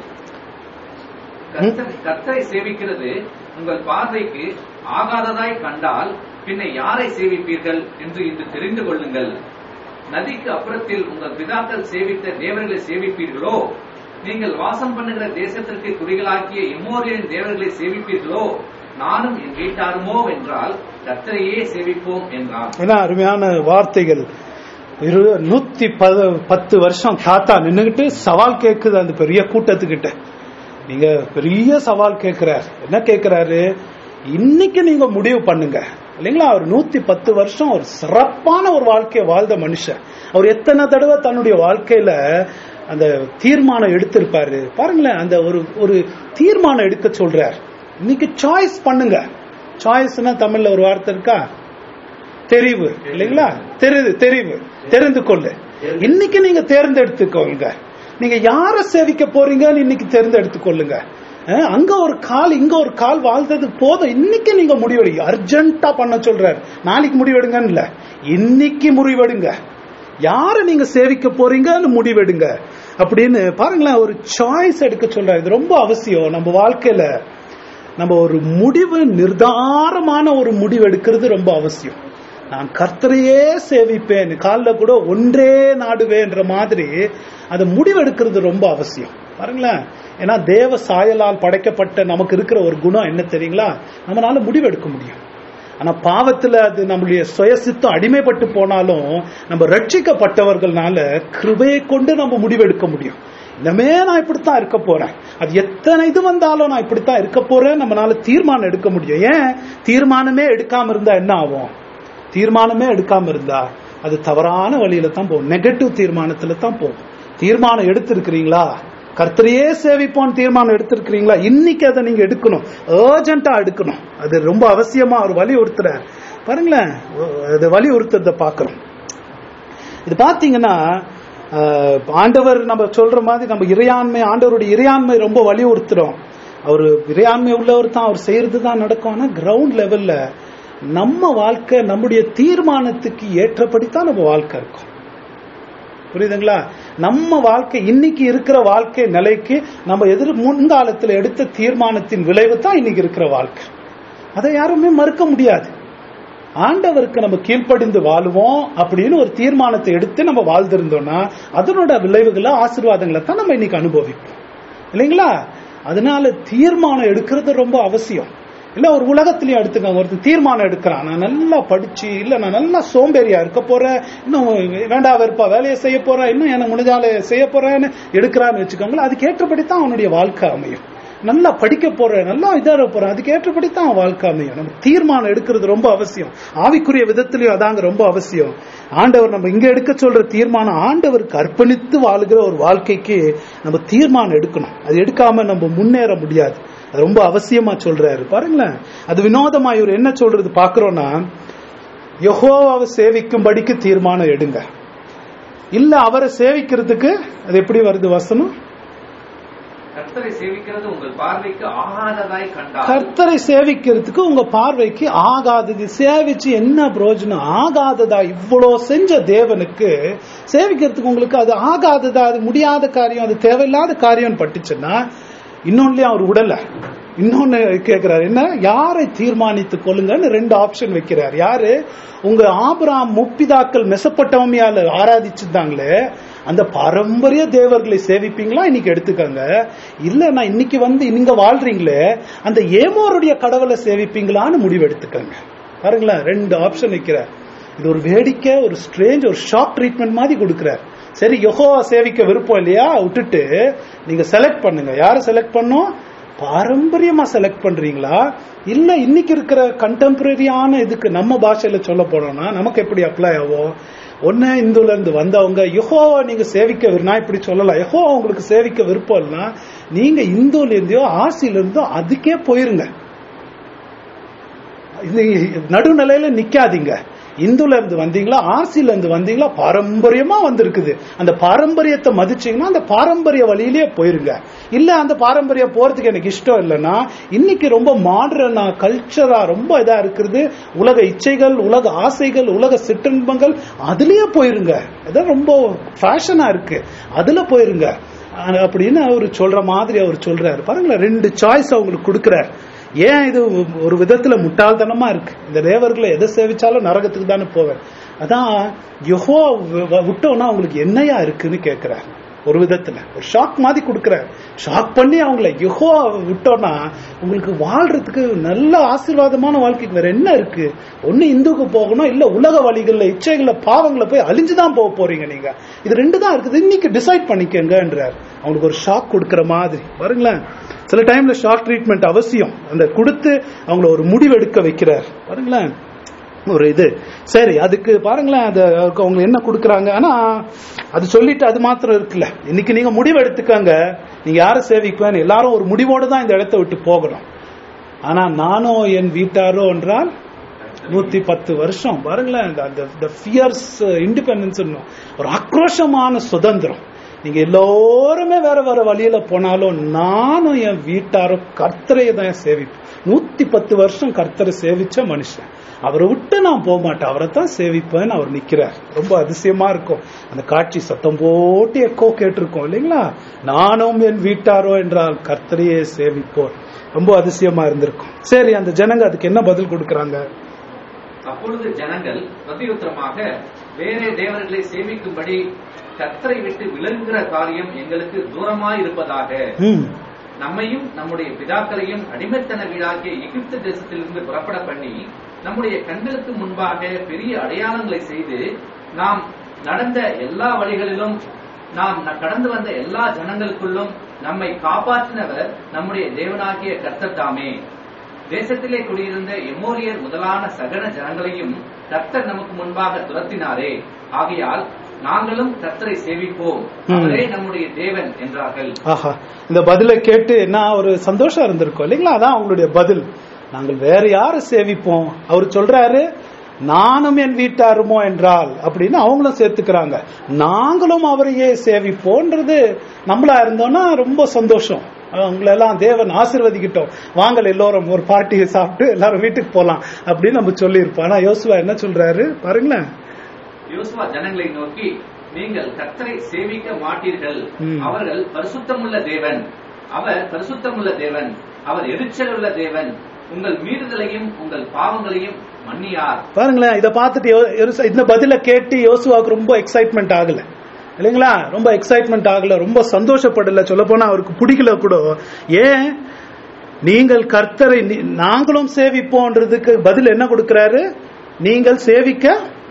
கர்த்தரை சேவிக்கிறது உங்கள் பார்வைக்கு ஆகாததாய் கண்டால் பின்ன யாரை சேவிப்பீர்கள் என்று இன்று தெரிந்து கொள்ளுங்கள். நதிக்கு அப்புறத்தில் உங்கள் பிதாக்கள் சேவித்த தேவர்களை சேவிப்பீர்களோ? நீங்கள் வாசம் பண்ணுகிற தேசத்திற்கு குடிகளாக்கிய எம்மோரியரின் தேவர்களை சேவிப்பீர்களோ? நானும் என் வீட்டாருமோ என்றால் கர்த்தரையே சேவிப்போம் என்றார். ஏன்னா அருமையான வார்த்தைகள். நூத்தி பத்து வருஷம் தாத்தா நின்னுகிட்டு சவால் கேட்குது அந்த பெரிய கூட்டத்துக்கிட்ட. நீங்க பெரிய சவால் கேட்கிறார். என்ன கேட்கிறாரு? இன்னைக்கு நீங்க முடிவு பண்ணுங்க இல்லைங்களா? அவர் நூத்தி பத்து வருஷம் ஒரு சிறப்பான ஒரு வாழ்க்கையை வாழ்ந்த மனுஷன். அவர் எத்தனை தடவை தன்னுடைய வாழ்க்கையில அந்த தீர்மானம் எடுத்திருப்பாரு பாருங்களேன். அந்த ஒரு ஒரு தீர்மானம் எடுக்க சொல்றார். இன்னைக்கு சாய்ஸ் பண்ணுங்க. சாய்ஸ்னா தமிழ்ல ஒரு வார்த்தை இருக்கா? தெரிவு இல்லைங்களா? தெரிவு தெரிவு தெரிந்து கொள்ளு. இன்னைக்கு நீங்க தேர்ந்தெடுத்துக்கோங்க. நீங்க யார சேவிக்க போறீங்கன்னு இன்னைக்கு தேர்ந்தெடுத்துக்கொள்ளுங்க. அங்க ஒரு கால் இங்க ஒரு கால் வாழ்ந்தது போதும். இன்னைக்கு நீங்க முடிவெடுங்க. அர்ஜென்ட்டா பண்ண சொல்றாரு. நாளைக்கு முடிவெடுங்க இல்ல, இன்னைக்கு முடிவெடுங்க. யார நீங்க சேவிக்க போறீங்கன்னு முடிவெடுங்க அப்படின்னு பாருங்களேன். ஒரு சாய்ஸ் எடுக்க சொல்றாரு. இது ரொம்ப அவசியம் நம்ம வாழ்க்கையில. நம்ம ஒரு முடிவு, நிர்தாரமான ஒரு முடிவு எடுக்கிறது ரொம்ப அவசியம். நான் கர்த்தரையே சேவிப்பேன், காலில் கூட ஒன்றே நாடுவேன்ற மாதிரி அதை முடிவெடுக்கிறது ரொம்ப அவசியம் பாருங்களேன். ஏன்னா தேவ சாயலால் படைக்கப்பட்ட நமக்கு இருக்கிற ஒரு குணம் என்ன தெரியுங்களா? நம்மளால முடிவெடுக்க முடியும். ஆனா பாவத்துல அது நம்மளுடைய சுயசித்தம் அடிமைப்பட்டு போனாலும் நம்ம ரட்சிக்கப்பட்டவர்கள்னால கிருபையை கொண்டு நம்ம முடிவெடுக்க முடியும். இனிமே நான் இப்படித்தான் இருக்க போறேன், அது எத்தனை இது வந்தாலும் நான் இப்படித்தான் இருக்க போறேன் நம்மளால தீர்மானம் எடுக்க முடியும். ஏன் தீர்மானமே எடுக்காம இருந்தா என்ன ஆகும்? தீர்மானமே எடுக்காம இருந்தா அது தவறான வழியில தான் போகும், நெகட்டிவ் தீர்மானத்துல தான் போகும். தீர்மானம் எடுத்திருக்கிறீங்களா? கர்த்தரையே சேவிப்போம் தீர்மானம் எடுத்திருக்கிறீங்களா? இன்னைக்கு அதை நீங்க எடுக்கணும், அர்ஜென்ட்டா எடுக்கணும். அது ரொம்ப அவசியமா ஒரு வலியுறுத்துற பாருங்களேன், அது வலியுறுத்துறத பாக்குறோம். இது பாத்தீங்கன்னா ஆண்டவர் நம்ம சொல்ற மாதிரி நம்ம இறையாண்மை, ஆண்டவருடைய இறையாண்மை ரொம்ப வலியுறுத்துறோம். அவரு இறையாண்மை உள்ளவர் தான், அவர் செய்யறது தான் நடக்கும். ஆனா கிரவுண்ட் லெவல்ல நம்ம வாழ்க்கை நம்முடைய தீர்மானத்துக்கு ஏற்றபடித்தான் நம்ம வாழ்க்கை இருக்கும். புரியுதுங்களா? நம்ம வாழ்க்கை இன்னைக்கு இருக்கிற வாழ்க்கை நிலைக்கு நம்ம எதிர் முன்காலத்தில் எடுத்த தீர்மானத்தின் விளைவு தான் இன்னைக்கு இருக்கிற வாழ்க்கை. அதை யாருமே மறுக்க முடியாது. ஆண்டவருக்கு நம்ம கீழ்ப்படிந்து வாழுவோம் அப்படின்னு ஒரு தீர்மானத்தை எடுத்து நம்ம வாழ்ந்திருந்தோம்னா அதனோட விளைவுகளை ஆசீர்வாதங்களை தான் நம்ம இன்னைக்கு அனுபவிப்போம் இல்லைங்களா? அதனால தீர்மானம் எடுக்கிறது ரொம்ப அவசியம். இல்ல ஒரு உலகத்திலயும் எடுத்துக்காங்க, ஒருத்தர் தீர்மானம் எடுக்கிறான், நான் நல்லா படிச்சு இல்ல நான் நல்லா சோம்பேறியா இருக்க போறேன், இன்னும் வேண்டா வெறுப்பா வேலையை செய்ய போறேன், இன்னும் என்ன முடிஞ்சாலே செய்ய போறேன்னு எடுக்கிறான்னு வச்சுக்கோங்களேன். அதுக்கு ஏற்றபடித்தான் அவனுடைய வாழ்க்கை அமையும். நல்லா படிக்க போறேன், நல்லா இதாக போறேன், அதுக்கு ஏற்றபடித்தான் அவன் வாழ்க்கை அமையும். நம்ம தீர்மானம் எடுக்கிறது ரொம்ப அவசியம். ஆவிக்குரிய விதத்திலையும் அதாங்க ரொம்ப அவசியம். ஆண்டவர் நம்ம இங்க எடுக்க சொல்ற தீர்மானம் ஆண்டவருக்கு அர்ப்பணித்து வாழுகிற ஒரு வாழ்க்கைக்கு நம்ம தீர்மானம் எடுக்கணும். அது எடுக்காம நம்ம முன்னேற முடியாது. அது ரொம்ப அவசியமா சொல்றாரு பாருங்களேன். அது வினோதமா இவர் என்ன சொல்றது பாக்குறோம்னா, யெகோவாவை சேவிக்கும்படிக்கு தீர்மானம் எடுங்க. இல்ல அவரை சேவிக்கிறதுக்கு அது எப்படி வருது வசனம்? கர்த்தரை சேவிக்கிறது உங்கள் பார்வைக்கு ஆகாததாய் கண்டால். கர்த்தரை சேவிக்கிறதுக்கு உங்க பார்வைக்கு ஆகாதது. சேவிச்சு என்ன பிரயோஜனம்? ஆகாததா? இவ்வளவு செஞ்ச தேவனுக்கு சேவிக்கிறதுக்கு உங்களுக்கு அது ஆகாததா? அது முடியாத காரியம், அது தேவையில்லாத காரியம் பட்டுச்சுன்னா இன்னொன்னு அவர் உடல இன்னொன்னு கேட்கிறாரு, என்ன யாரை தீர்மானித்து கொள்ளுங்கன்னு ரெண்டு ஆப்ஷன் வைக்கிறார். யாரு? உங்க ஆபிரகாம் முப்பிதாக்கள் மெசப்பட்டோமியால ஆராதிச்சுட்டாங்களே அந்த பாரம்பரிய தேவர்களை சேவிப்பீங்களா? இன்னைக்கு எடுத்துக்கங்க. இல்ல நான் இன்னைக்கு வந்து நீங்க வாழ்றீங்களே அந்த ஏமோருடைய கடவுளை சேவிப்பீங்களான்னு முடிவு எடுத்துக்கங்க. பாருங்களேன், ரெண்டு ஆப்ஷன் வைக்கிறார். இது ஒரு வேடிக்கை, ஒரு ஸ்ட்ரேஞ்ச், ஒரு ஷாக் ட்ரீட்மெண்ட் மாதிரி கொடுக்கிறார். சரி, யெகோவா சேவிக்க விருப்பம் இல்லையா? விட்டுட்டு நீங்க செலக்ட் பண்ணுங்க. யாரை செலக்ட் பண்ணும்? பாரம்பரியமா செலக்ட் பண்றீங்களா? இல்ல இன்னைக்கு இருக்கிற கண்டெம்பரரியான இதுக்கு நம்ம பாஷையில சொல்ல போனோம்னா நமக்கு எப்படி அப்ளை ஆகும்? ஒன்னு இந்துல இருந்து வந்தவங்க யெகோவா நீங்க சேவிக்க, நான் இப்படி சொல்லலாம், யெகோவா உங்களுக்கு சேவிக்க விருப்பம் இல்லைன்னா நீங்க இந்துல இருந்தோ ஆசில இருந்தோ அதுக்கே போயிருங்க. நடுநிலையில நிக்காதீங்க. இந்துல இருந்து வந்தீங்களா, ஆர்சில இருந்து வந்தீங்களா, பாரம்பரியமா வந்திருக்குது, அந்த பாரம்பரியத்தை மதிச்சீங்கன்னா அந்த பாரம்பரிய வழியிலேயே போயிருங்க. இல்ல அந்த பாரம்பரியம் போறதுக்கு எனக்கு இஷ்டம் இல்லைன்னா இன்னைக்கு ரொம்ப மாடர்னா கல்ச்சரா ரொம்ப இதா இருக்குது, உலக இச்சைகள், உலக ஆசைகள், உலக சிற்றின்பங்கள், அதுலயே போயிருங்க. அதான் ரொம்ப ஃபேஷனா இருக்கு, அதுல போயிருங்க அப்படின்னு அவரு சொல்ற மாதிரி அவர் சொல்றாரு. பாருங்களேன், ரெண்டு சாய்ஸ் அவங்களுக்கு கொடுக்கிறார். ஏன் இது ஒரு விதத்துல முட்டாள்தனமா இருக்கு? இந்த தேவர்களை எதை சேவிச்சாலும் நரகத்துக்கு தானே போவேன். அதான் யெகோவா விட்டோம்னா அவங்களுக்கு என்னையா இருக்குன்னு கேட்கிறார். ஒரு விதத்துல ஒரு ஷாக் மாதிரி கொடுக்கிறார். ஷாக் பண்ணி அவங்கள யெகோவா விட்டோம்னா உங்களுக்கு வாழ்றதுக்கு நல்ல ஆசீர்வாதமான வாழ்க்கைக்கு வேற என்ன இருக்கு? ஒண்ணு இந்துக்கு போகணும், இல்ல உலக வழிகள்ல இச்சைகள்ல பாவங்களை போய் அழிஞ்சுதான் போக போறீங்க. நீங்க இது ரெண்டு தான் இருக்குது, இன்னைக்கு டிசைட் பண்ணிக்கங்கன்றார். அவங்களுக்கு ஒரு ஷாக் கொடுக்கிற மாதிரி. பாருங்களேன், சில டைம்ல ஷாக் ட்ரீட்மெண்ட் அவசியம். அந்த கொடுத்து அவங்கள ஒரு முடிவெடுக்க வைக்கிறார். பாருங்களேன் ஒரு இது. சரி, அதுக்கு பாருங்களேன் அது அவங்க என்ன கொடுக்கறாங்க. ஆனா அது சொல்லிட்டு அது மாத்திரம் இருக்குல்ல, இன்னைக்கு நீங்க முடிவு எடுத்துக்கங்க, நீங்க யாரை சேவிக்குவேன்னு எல்லாரும் ஒரு முடிவோடு தான் இந்த இடத்தை விட்டு போகணும். ஆனா நானோ என் வீட்டாரோ என்றால் நூத்தி பத்து வருஷம். பாருங்களேன், அந்த ஃபியர்ஸ் இண்டிபெண்டன்ஸ், ஒரு ஆக்ரோஷமான சுதந்திரம். நீங்க எல்லோருமே வேற வேற வழியில போனாலும் நானும் என் வீட்டாரும் கர்த்தரையை தான் சேவிப்பேன். நூத்தி பத்து வருஷம் கர்த்தரை சேவிச்ச மனுஷன், அவரை விட்டு நான் போக மாட்டேன், அவரை தான் சேவிப்பேன்னு அவர் நிக்கிறார். ரொம்ப அதிசயமா இருக்கும் அந்த காட்சி. சத்தம் போட்டு எக்கோ கேட்டிருக்கோம் இல்லைங்களா? நானும் என் வீட்டாரோ என்றால் கர்த்தரையே சேவிப்போம். ரொம்ப அதிசயமா இருந்திருக்கும். சரி, அந்த ஜனங்க அதுக்கு என்ன பதில் கொடுக்கறாங்க? அப்பொழுது ஜனங்கள் பிரதியுத்தரமாக, வேறே தேவர்களை சேவிக்கும்படி கர்த்தரை விட்டு விலகுகிற காரியம் எங்களுக்கு தூரமாய் இருப்பதாக, நம்மையும் நம்முடைய பிதாக்களையும் அடிமைத்தன வீடாகிய எகிப்து தேசத்திலிருந்து புறப்பட பண்ணி நம்முடைய கண்களுக்கு முன்பாக பெரிய அடையாளங்களை செய்து நாம் நடந்த எல்லா வழிகளிலும் நாம் கடந்து வந்த எல்லா ஜனங்களுக்குள்ளும் நம்மை காப்பாற்றினவர் நம்முடைய தேவனாகிய கர்த்தர் தாமே. தேசத்திலே குடியிருந்த எமோரியர் முதலான சகல ஜனங்களையும் கர்த்தர் நமக்கு முன்பாக துரத்தினாரே. ஆகையால் நாங்களும் கர்த்தரை சேவிப்போம், அவரே நம்முடைய தேவன் என்றார்கள். ஆஹா, இந்த பதிலை கேட்டு என்ன ஒரு சந்தோஷம் இருந்திருக்கும் இல்லைங்களா? அதான் அவங்களுடைய பதில். நாங்கள் வேற யாரை சேவிப்போம்? அவர் சொல்றாரு, நானும் என் வீட்டாருமோ என்றால் அப்படின்னு அவங்களும் சேர்த்துக்கிறாங்க. நாங்களும் அவரையே சேவிப்போன்றது நம்மளா இருந்தோம்னா ரொம்ப சந்தோஷம். அவங்களெல்லாம் தேவன் ஆசீர்வதிக்கிட்டோம், வாங்கல் எல்லோரும் ஒரு பார்ட்டியை சாப்பிட்டு எல்லாரும் வீட்டுக்கு போலாம் அப்படின்னு நம்ம சொல்லியிருப்போம். ஆனா யோசுவா என்ன சொல்றாரு பாருங்களேன். யோசுவா ஜனங்களை நோக்கி, நீங்கள் கர்த்தரை சேவிக்க மாட்டீர்கள், அவர்கள் பரிசுத்தமுள்ள தேவன், அவர் பரிசுத்தமுள்ள தேவன், அவர் எரிச்சல் உள்ள தேவன், உங்கள் மீறுதலையும் உங்கள் பாவங்களையும் மன்னியார். பாருங்களேன், இதை பார்த்துட்டு இந்த பதில கேட்டு யோசுவாவுக்கு ரொம்ப எக்ஸைட்மெண்ட் ஆகல இல்லைங்களா? ரொம்ப எக்ஸைட்மெண்ட் ஆகல, ரொம்ப சந்தோஷப்படல. சொல்ல போனா அவருக்கு பிடிக்கல கூட. ஏன்? நீங்கள் கர்த்தரை நாங்களும் சேவிப்போன்றதுக்கு பதில் என்ன கொடுக்கிறாரு? நீங்கள் சேவிக்க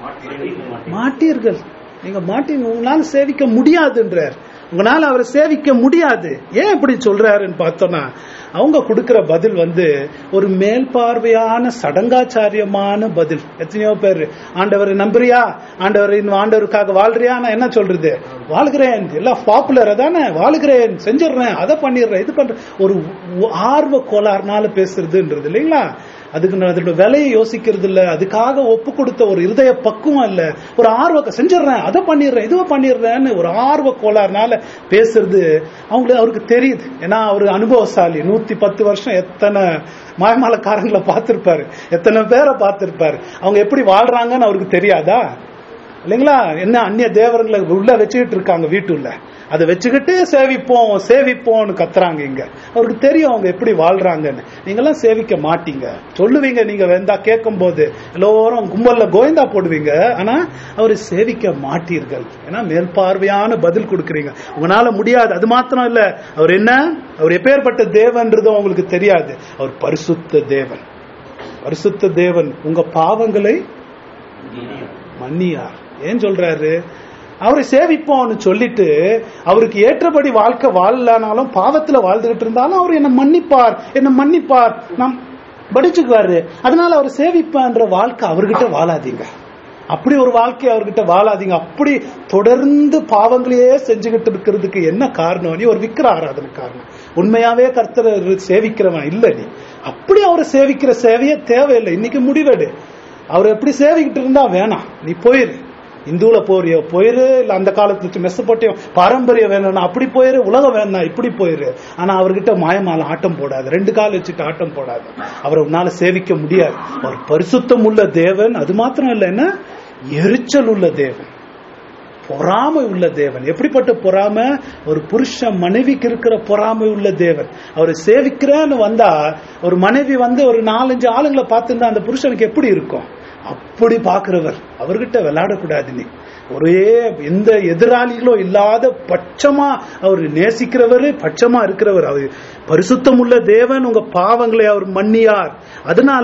மாட்டீர்கள், நீங்க மாட்டீங்க, உங்களால சேவிக்க முடியாதுன்றார். உங்களால அவரை சேவிக்க முடியாது. ஏன் இப்படி சொல்றாருன்னு பார்த்தோம்னா, அவங்க கொடுக்கிற பதில் வந்து ஒரு மேல் பார்வையான சடங்காச்சாரியமான பதில். எத்தனையோ பேர் ஆண்டவரை நம்புறியா, ஆண்டவர் ஆண்டவருக்காக வாழ்றியா, நான் என்ன சொல்றது, வாழ்கிறேன், எல்லாம் பாப்புலர் தானே, வாழ்கிறேன், செஞ்சிடறேன், அதை பண்ணிடுறேன், இது பண்றேன், ஒரு ஆர்வ கோளாறுனால பேசுறதுன்றது இல்லைங்களா? அதுக்கு அதோட விலையை யோசிக்கிறது இல்ல, அதுக்காக ஒப்பு கொடுத்த ஒரு இருதய பக்குவம் இல்ல, ஒரு ஆர்வத்தை செஞ்சிடறேன், அதை பண்ணிடுறேன், இதுவோ பண்ணிடுறேன்னு ஒரு ஆர்வ கோளாறுனால பேசுறது அவங்களுக்கு அவருக்கு தெரியுது. ஏன்னா அவரு அனுபவசாலி, நூத்தி பத்து வருஷம் எத்தனை மாயமாலக்காரங்களை பார்த்திருப்பாரு, எத்தனை பேரை பார்த்திருப்பாரு. அவங்க எப்படி வாழ்றாங்கன்னு அவருக்கு தெரியாதா இல்லைங்களா? என்ன அந்நிய தேவர்களை உள்ள வச்சுக்கிட்டு இருக்காங்க வீட்டுள்ள, அதை வச்சுக்கிட்டு சேவிப்போம் சேவிப்போம்னு கத்துறாங்க. இங்க அவருக்கு தெரியும் அவங்க எப்படி வாழ்றாங்கன்னு. நீங்க எல்லாம் சேவிக்க மாட்டீங்க சொல்லுவீங்க, நீங்க வேந்தா கேட்கும் போது எல்லோரும் கும்பல்ல கோயந்தா போடுவீங்க, ஆனா அவரை சேவிக்க மாட்டீர்கள். ஏன்னா மேல் பார்வையான பதில் கொடுக்குறீங்க, உங்களால முடியாது. அது மாத்திரம் இல்ல, அவர் என்ன, அவர் எப்பேற்பட்ட தேவன்றதும் உங்களுக்கு தெரியாது. அவர் பரிசுத்த தேவன், பரிசுத்த தேவன், உங்க பாவங்களை மன்னியார். ஏன் சொல்றாரு? அவரை சேவிப்போம்னு சொல்லிட்டு அவருக்கு ஏற்றபடி வாழ்க்கை வாழலானாலும் பாவத்துல வாழ்ந்துகிட்டு இருந்தாலும் அவர் என்ன மன்னிப்பார், என்ன மன்னிப்பார், நாம் படிச்சுக்குவாரு. அதனால அவர் சேவிப்பான்ற வாழ்க்கை அவர்கிட்ட வாழாதீங்க. அப்படி ஒரு வாழ்க்கை அவர்கிட்ட வாழாதீங்க. அப்படி தொடர்ந்து பாவங்களையே செஞ்சுக்கிட்டு இருக்கிறதுக்கு என்ன காரணம்? நீ ஒரு விக்கிர ஆராதனை காரணம். உண்மையாவே கர்த்தரை சேவிக்கிறவன் இல்ல நீ. அப்படி அவரை சேவிக்கிற சேவையே தேவையில்லை. இன்னைக்கு முடிவெடு. அவர் எப்படி சேவிக்கிட்டு இருந்தா வேணாம், நீ போயிரு. இந்துல போறியோ போயிரு, இல்ல அந்த காலத்து மெசப்போட்டியோ பாரம்பரியம் வேணும்னா அப்படி போயிரு, உலகம் வேணா இப்படி போயிரு. ஆனா அவர்கிட்ட மாயமால ஆட்டம் போடாது, ரெண்டு கால் வச்சுட்டு ஆட்டம் போடாது. அவரை உன்னால சேவிக்க முடியாது. அவர் பரிசுத்தம் உள்ள தேவன். அது மாத்திரம் இல்ல, என்ன எரிச்சல் உள்ள தேவன், பொறாமை உள்ள தேவன். எப்படிப்பட்ட பொறாமை? ஒரு புருஷன் மனைவிக்கு இருக்கிற பொறாமை உள்ள தேவன். அவரை சேவிக்கிறேன்னு வந்தா ஒரு மனைவி வந்து ஒரு நாலஞ்சு ஆளுங்களை பார்த்துருந்தா அந்த புருஷனுக்கு எப்படி இருக்கும்? அப்படி பாக்குறவர். அவர்கிட்ட விளையாடக்கூடாது. நீ ஒரே எந்த எதிராளிகளும் இல்லாத பட்சமா அவர் நேசிக்கிறவர், பட்சமா இருக்கிறவர். அவர் பரிசுத்தம் உள்ள தேவன். உங்க பாவங்களை அவர் மன்னியார். அதனால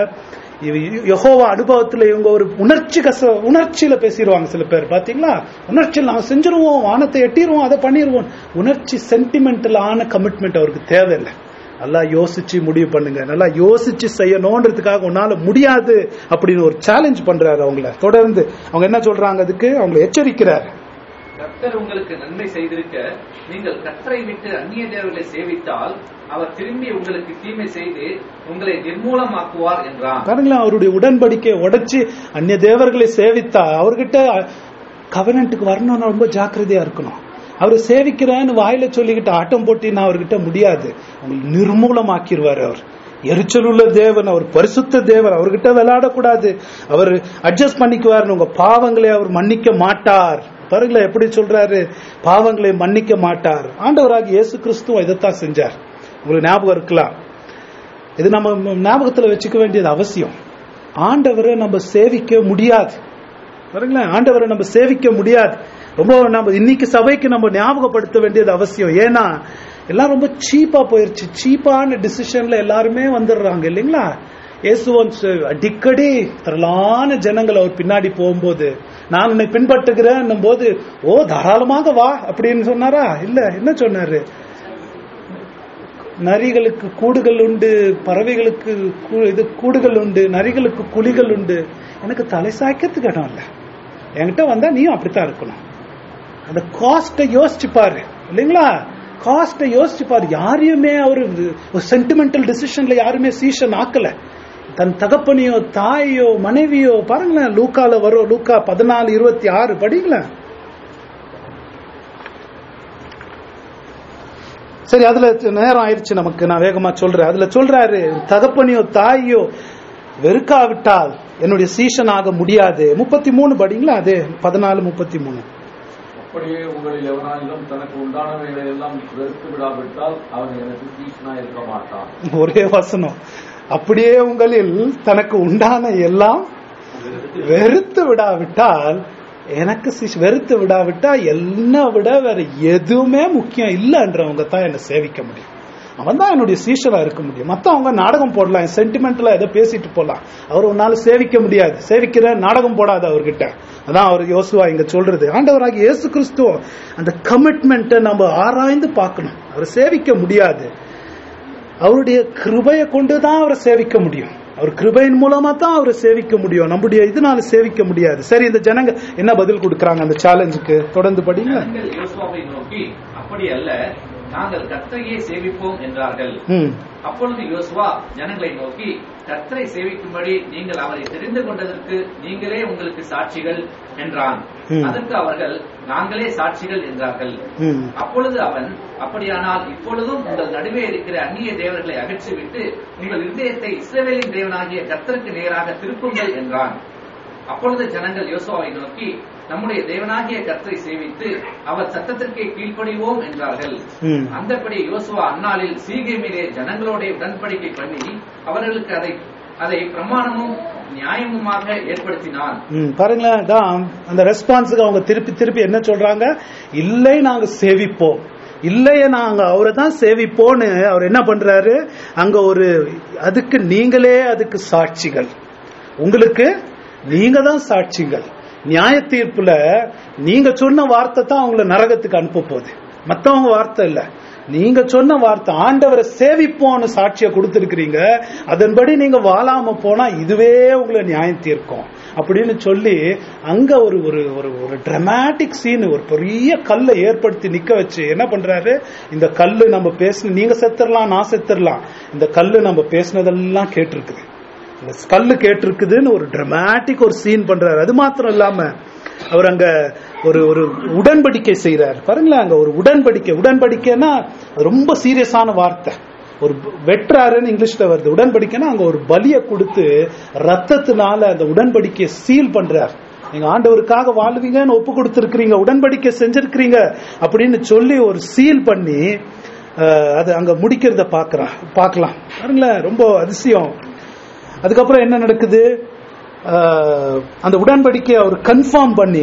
யெகோவா அனுபவத்துல இவங்க ஒரு உணர்ச்சி கச உணர்ச்சியில பேசிடுவாங்க. சில பேர் பாத்தீங்களா, உணர்ச்சியில் நாங்க செஞ்சிருவோம், வானத்தை எட்டிடுவோம், அதை பண்ணிடுவோம். உணர்ச்சி சென்டிமெண்டலான கமிட்மெண்ட் அவருக்கு தேவையில்லை. நல்லா யோசிச்சு முடிவு பண்ணுங்க, நல்லா யோசிச்சு செய்யணும்ன்றதுக்காக உன்னால முடியாது அப்படின்னு ஒரு சேலஞ்ச் பண்றாரு அவங்கள. தொடர்ந்து அவங்க என்ன சொல்றாங்க, அதுக்கு அவங்களை எச்சரிக்கிறாரு. கர்த்தர் உங்களுக்கு நன்மை செய்திருக்க நீங்கள் கர்த்தரை விட்டு அந்நிய தேவர்களை சேவித்தால் அவர் திரும்பி உங்களுக்கு தீமை செய்து உங்களை நிர்மூலமாக்குவார் என்றார். பாருங்களா, அவருடைய உடன்படிக்கையை உடைச்சு அந்நிய தேவர்களை சேவித்தா அவர்கிட்ட கவனன்ட்டுக்கு வரணும்னு ரொம்ப ஜாக்கிரதையா இருக்கணும். அவரு சேவிக்கிறேன்னு வாயில சொல்லிக்கிட்டு ஆட்டம் போட்டினா அவர்கிட்ட முடியாது, உங்களுக்கு நிர்மூலமாக்கிடுவார். அவர் எரிச்சல் உள்ள தேவன், அவர் பரிசுத்த தேவன். அவர்கிட்ட விளையாடக்கூடாது. அவர் அட்ஜஸ்ட் பண்ணிக்குவார். உங்க பாவங்களை அவர் மன்னிக்க மாட்டார். பாருங்களேன் எப்படி சொல்றாரு, பாவங்களை மன்னிக்க மாட்டார். ஆண்டவராக இயேசு கிறிஸ்துவ இதைத்தான் செஞ்சார். உங்களுக்கு ஞாபகம் இருக்கலாம். இது நம்ம ஞாபகத்துல வச்சுக்க வேண்டியது அவசியம். ஆண்டவரை நம்ம சேவிக்க முடியாது. பாருங்களேன், ஆண்டவரை நம்ம சேவிக்க முடியாது. ரொம்ப நம்ம இன்னைக்கு சபைக்கு நம்ம ஞாபகப்படுத்த வேண்டியது அவசியம். ஏன்னா எல்லாம் ரொம்ப சீப்பா போயிருச்சு. சீப்பான டிசிஷன்ல எல்லாருமே வந்துடுறாங்க இல்லைங்களா. இயேசுவன் அடிக்கடி திரளான ஜனங்கள் அவர் பின்னாடி போகும்போது, நான் உன்னை பின்பற்றுகிறேன் போது, ஓ தாராளமாக வா அப்படின்னு சொன்னாரா? இல்ல, என்ன சொன்னாரு? நரிகளுக்கு கூடுகள் உண்டு, பறவைகளுக்கு இது கூடுகள் உண்டு, நரிகளுக்கு குழிகள் உண்டு, எனக்கு தலை சாய்க்கிறதுக்கு இடம் இல்ல, என்கிட்ட வந்தா நீயும் அப்படித்தான் இருக்கணும். அந்த காஸ்ட யோசிச்சு பாரு இல்லைங்களா. காஸ்ட யோசிச்சு பாரு. யாரையுமே அவரு ஒரு சென்டிமெண்டல் டிசிஷன்ல யாருமே சீஷன் ஆக்கல. தன் தகப்பனையோ தாயோ மனைவியோ பாருங்களேன். லூக்கால வரும், லூக்கா பதினாலு இருபத்தி ஆறு படிங்களேன். சரி, அதுல நேரம் ஆயிடுச்சு நமக்கு, நான் வேகமா சொல்றேன். அதுல சொல்றாரு, தகப்பனையோ தாயோ வெறுக்காவிட்டால் என்னுடைய சீஷன் ஆக முடியாது. முப்பத்தி மூணு படிங்களா, அது பதினாலு முப்பத்தி மூணு. அப்படியே உங்களில் எவனாயிலும் தனக்கு உண்டானவைகளை எல்லாம் வெறுத்து விடாவிட்டால் அவன் எனக்கு சீஷனா இருக்க மாட்டான். ஒரே வசனம். அப்படியே உங்களில் தனக்கு உண்டான எல்லாம் வெறுத்து விடாவிட்டால் எனக்கு வெறுத்து விடாவிட்டா என்ன விட வேற எதுவுமே முக்கியம் இல்லைன்றவங்க தான் என்ன சேவிக்க முடியும். அவன் தான் என்னுடைய சீஷரா இருக்க முடியும். மத்தவங்க நாடகம் போடலாம், சென்டிமெண்ட்ல ஏதோ பேசிட்டு போலாம், அவர் ஒரு நாள் சேவிக்க முடியாது. சேவிக்கிற நாடகம் போடாது அவர்கிட்ட. அதான் அவர் யோசுவா இங்க சொல்றது. ஆண்டவராகி இயேசு கிறிஸ்துவ அந்த கமிட்மெண்ட்டை நம்ம ஆராய்ந்து பார்க்கணும். அவர் சேவிக்க முடியாது. அவருடைய கிருபையை கொண்டுதான் அவரை சேவிக்க முடியும். அவர் கிருபையின் மூலமா தான் அவரை சேவிக்க முடியும். நம்முடைய இதனால சேவிக்க முடியாது. சரி, இந்த ஜனங்க என்ன பதில் கொடுக்கறாங்க அந்த சேலஞ்சுக்கு? தொடர்ந்து படிங்க. யோசுவாவை நோக்கி, அப்படி அல்ல, நாங்கள் கர்த்தரையே சேவிப்போம் என்றார்கள். அப்பொழுது யோசுவா ஜனங்களை நோக்கி, கர்த்தரை சேவிக்கும்படி நீங்கள் அவரை தெரிந்து கொண்டதற்கு நீங்களே உங்களுக்கு சாட்சிகள் என்றான். அதற்கு அவர்கள், நாங்களே சாட்சிகள் என்றார்கள். அப்பொழுது அவன், அப்படியானால் இப்பொழுதும் உங்கள் நடுவே இருக்கிற அந்நிய தேவர்களை அகற்றிவிட்டு உங்கள் இருதயத்தை இஸ்ரவேலின் தேவனாகிய கர்த்தருக்கு நேராக திருப்புங்கள் என்றான். அப்பொழுது ஜனங்கள் யோசுவாவை நோக்கி, நம்முடைய தேவனாகிய கர்த்தரை சேவித்து அவர் சத்தத்திற்கே கீழ்ப்படிவோம் என்றார்கள். அந்தபடி யோசுவா அந்நாளில் சீகேமிலே ஜனங்களோட உடன்படிக்கை பண்ணி அவர்களுக்கு அதை அதை பிரமாணமும் நியாயமுமாக ஏற்படுத்தினான். பாருங்களேன், தான் அந்த ரெஸ்பான்ஸுக்கு அவங்க திருப்பி திருப்பி என்ன சொல்றாங்க? இல்லை, நாங்க சேவிப்போம், இல்லையே நாங்க அவரை தான் சேவிப்போன்னு அவர் என்ன பண்றாரு? அங்க ஒரு அதுக்கு நீங்களே அதுக்கு சாட்சிகள், உங்களுக்கு நீங்க தான் சாட்சிகள். நியாய தீர்ப்புல நீங்க சொன்ன வார்த்தை தான் அவங்கள நரகத்துக்கு அனுப்ப போகுது, மத்தவங்க வார்த்தை இல்ல. நீங்க சொன்ன வார்த்தை, ஆண்டவரை சேவிப்போன்னு சாட்சியை கொடுத்திருக்கிறீங்க, அதன்படி நீங்க வாழாம போனா இதுவே உங்களை நியாயம் தீர்க்கும் அப்படின்னு சொல்லி அங்க ஒரு ஒரு ஒரு டிராமாட்டிக் சீன், ஒரு பெரிய கல்லை ஏற்படுத்தி நிக்க வச்சு என்ன பண்றாரு? இந்த கல்லு நம்ம பேச, நீங்க செத்துடலாம், நான் செத்துடலாம், இந்த கல்லு நம்ம பேசினதெல்லாம் கேட்டிருக்குது, இந்த கல்லு கேட்டிருக்குதுன்னு ஒரு டிராமாட்டிக் ஒரு சீன் பண்றாரு. அது மாத்திரம் இல்லாம அவர் அங்க ஒரு ஒரு உடன்படிக்கை செய்யறாரு. பாருங்களேன், அங்க ஒரு உடன்படிக்கை. உடன்படிக்கைன்னா ரொம்ப சீரியஸான வார்த்தை. ஒரு வெட்டுறாருன்னு இங்கிலீஷ்ல வருது. உடன்படிக்கைன்னா அங்க ஒரு பலியை கொடுத்து ரத்தத்தினால அந்த உடன்படிக்கையை சீல் பண்றார். நீங்க ஆண்டவருக்காக வாழ்வீங்கன்னு ஒப்பு கொடுத்திருக்கிறீங்க, உடன்படிக்கை செஞ்சிருக்கிறீங்க அப்படின்னு சொல்லி ஒரு சீல் பண்ணி அது அங்க முடிக்கிறத பாக்குறான் பாக்கலாம். பாருங்களேன், ரொம்ப அதிசயம். அதுக்கப்புறம் என்ன நடக்குது? அந்த உடன்படிக்கையை அவர் கன்ஃபார்ம் பண்ணி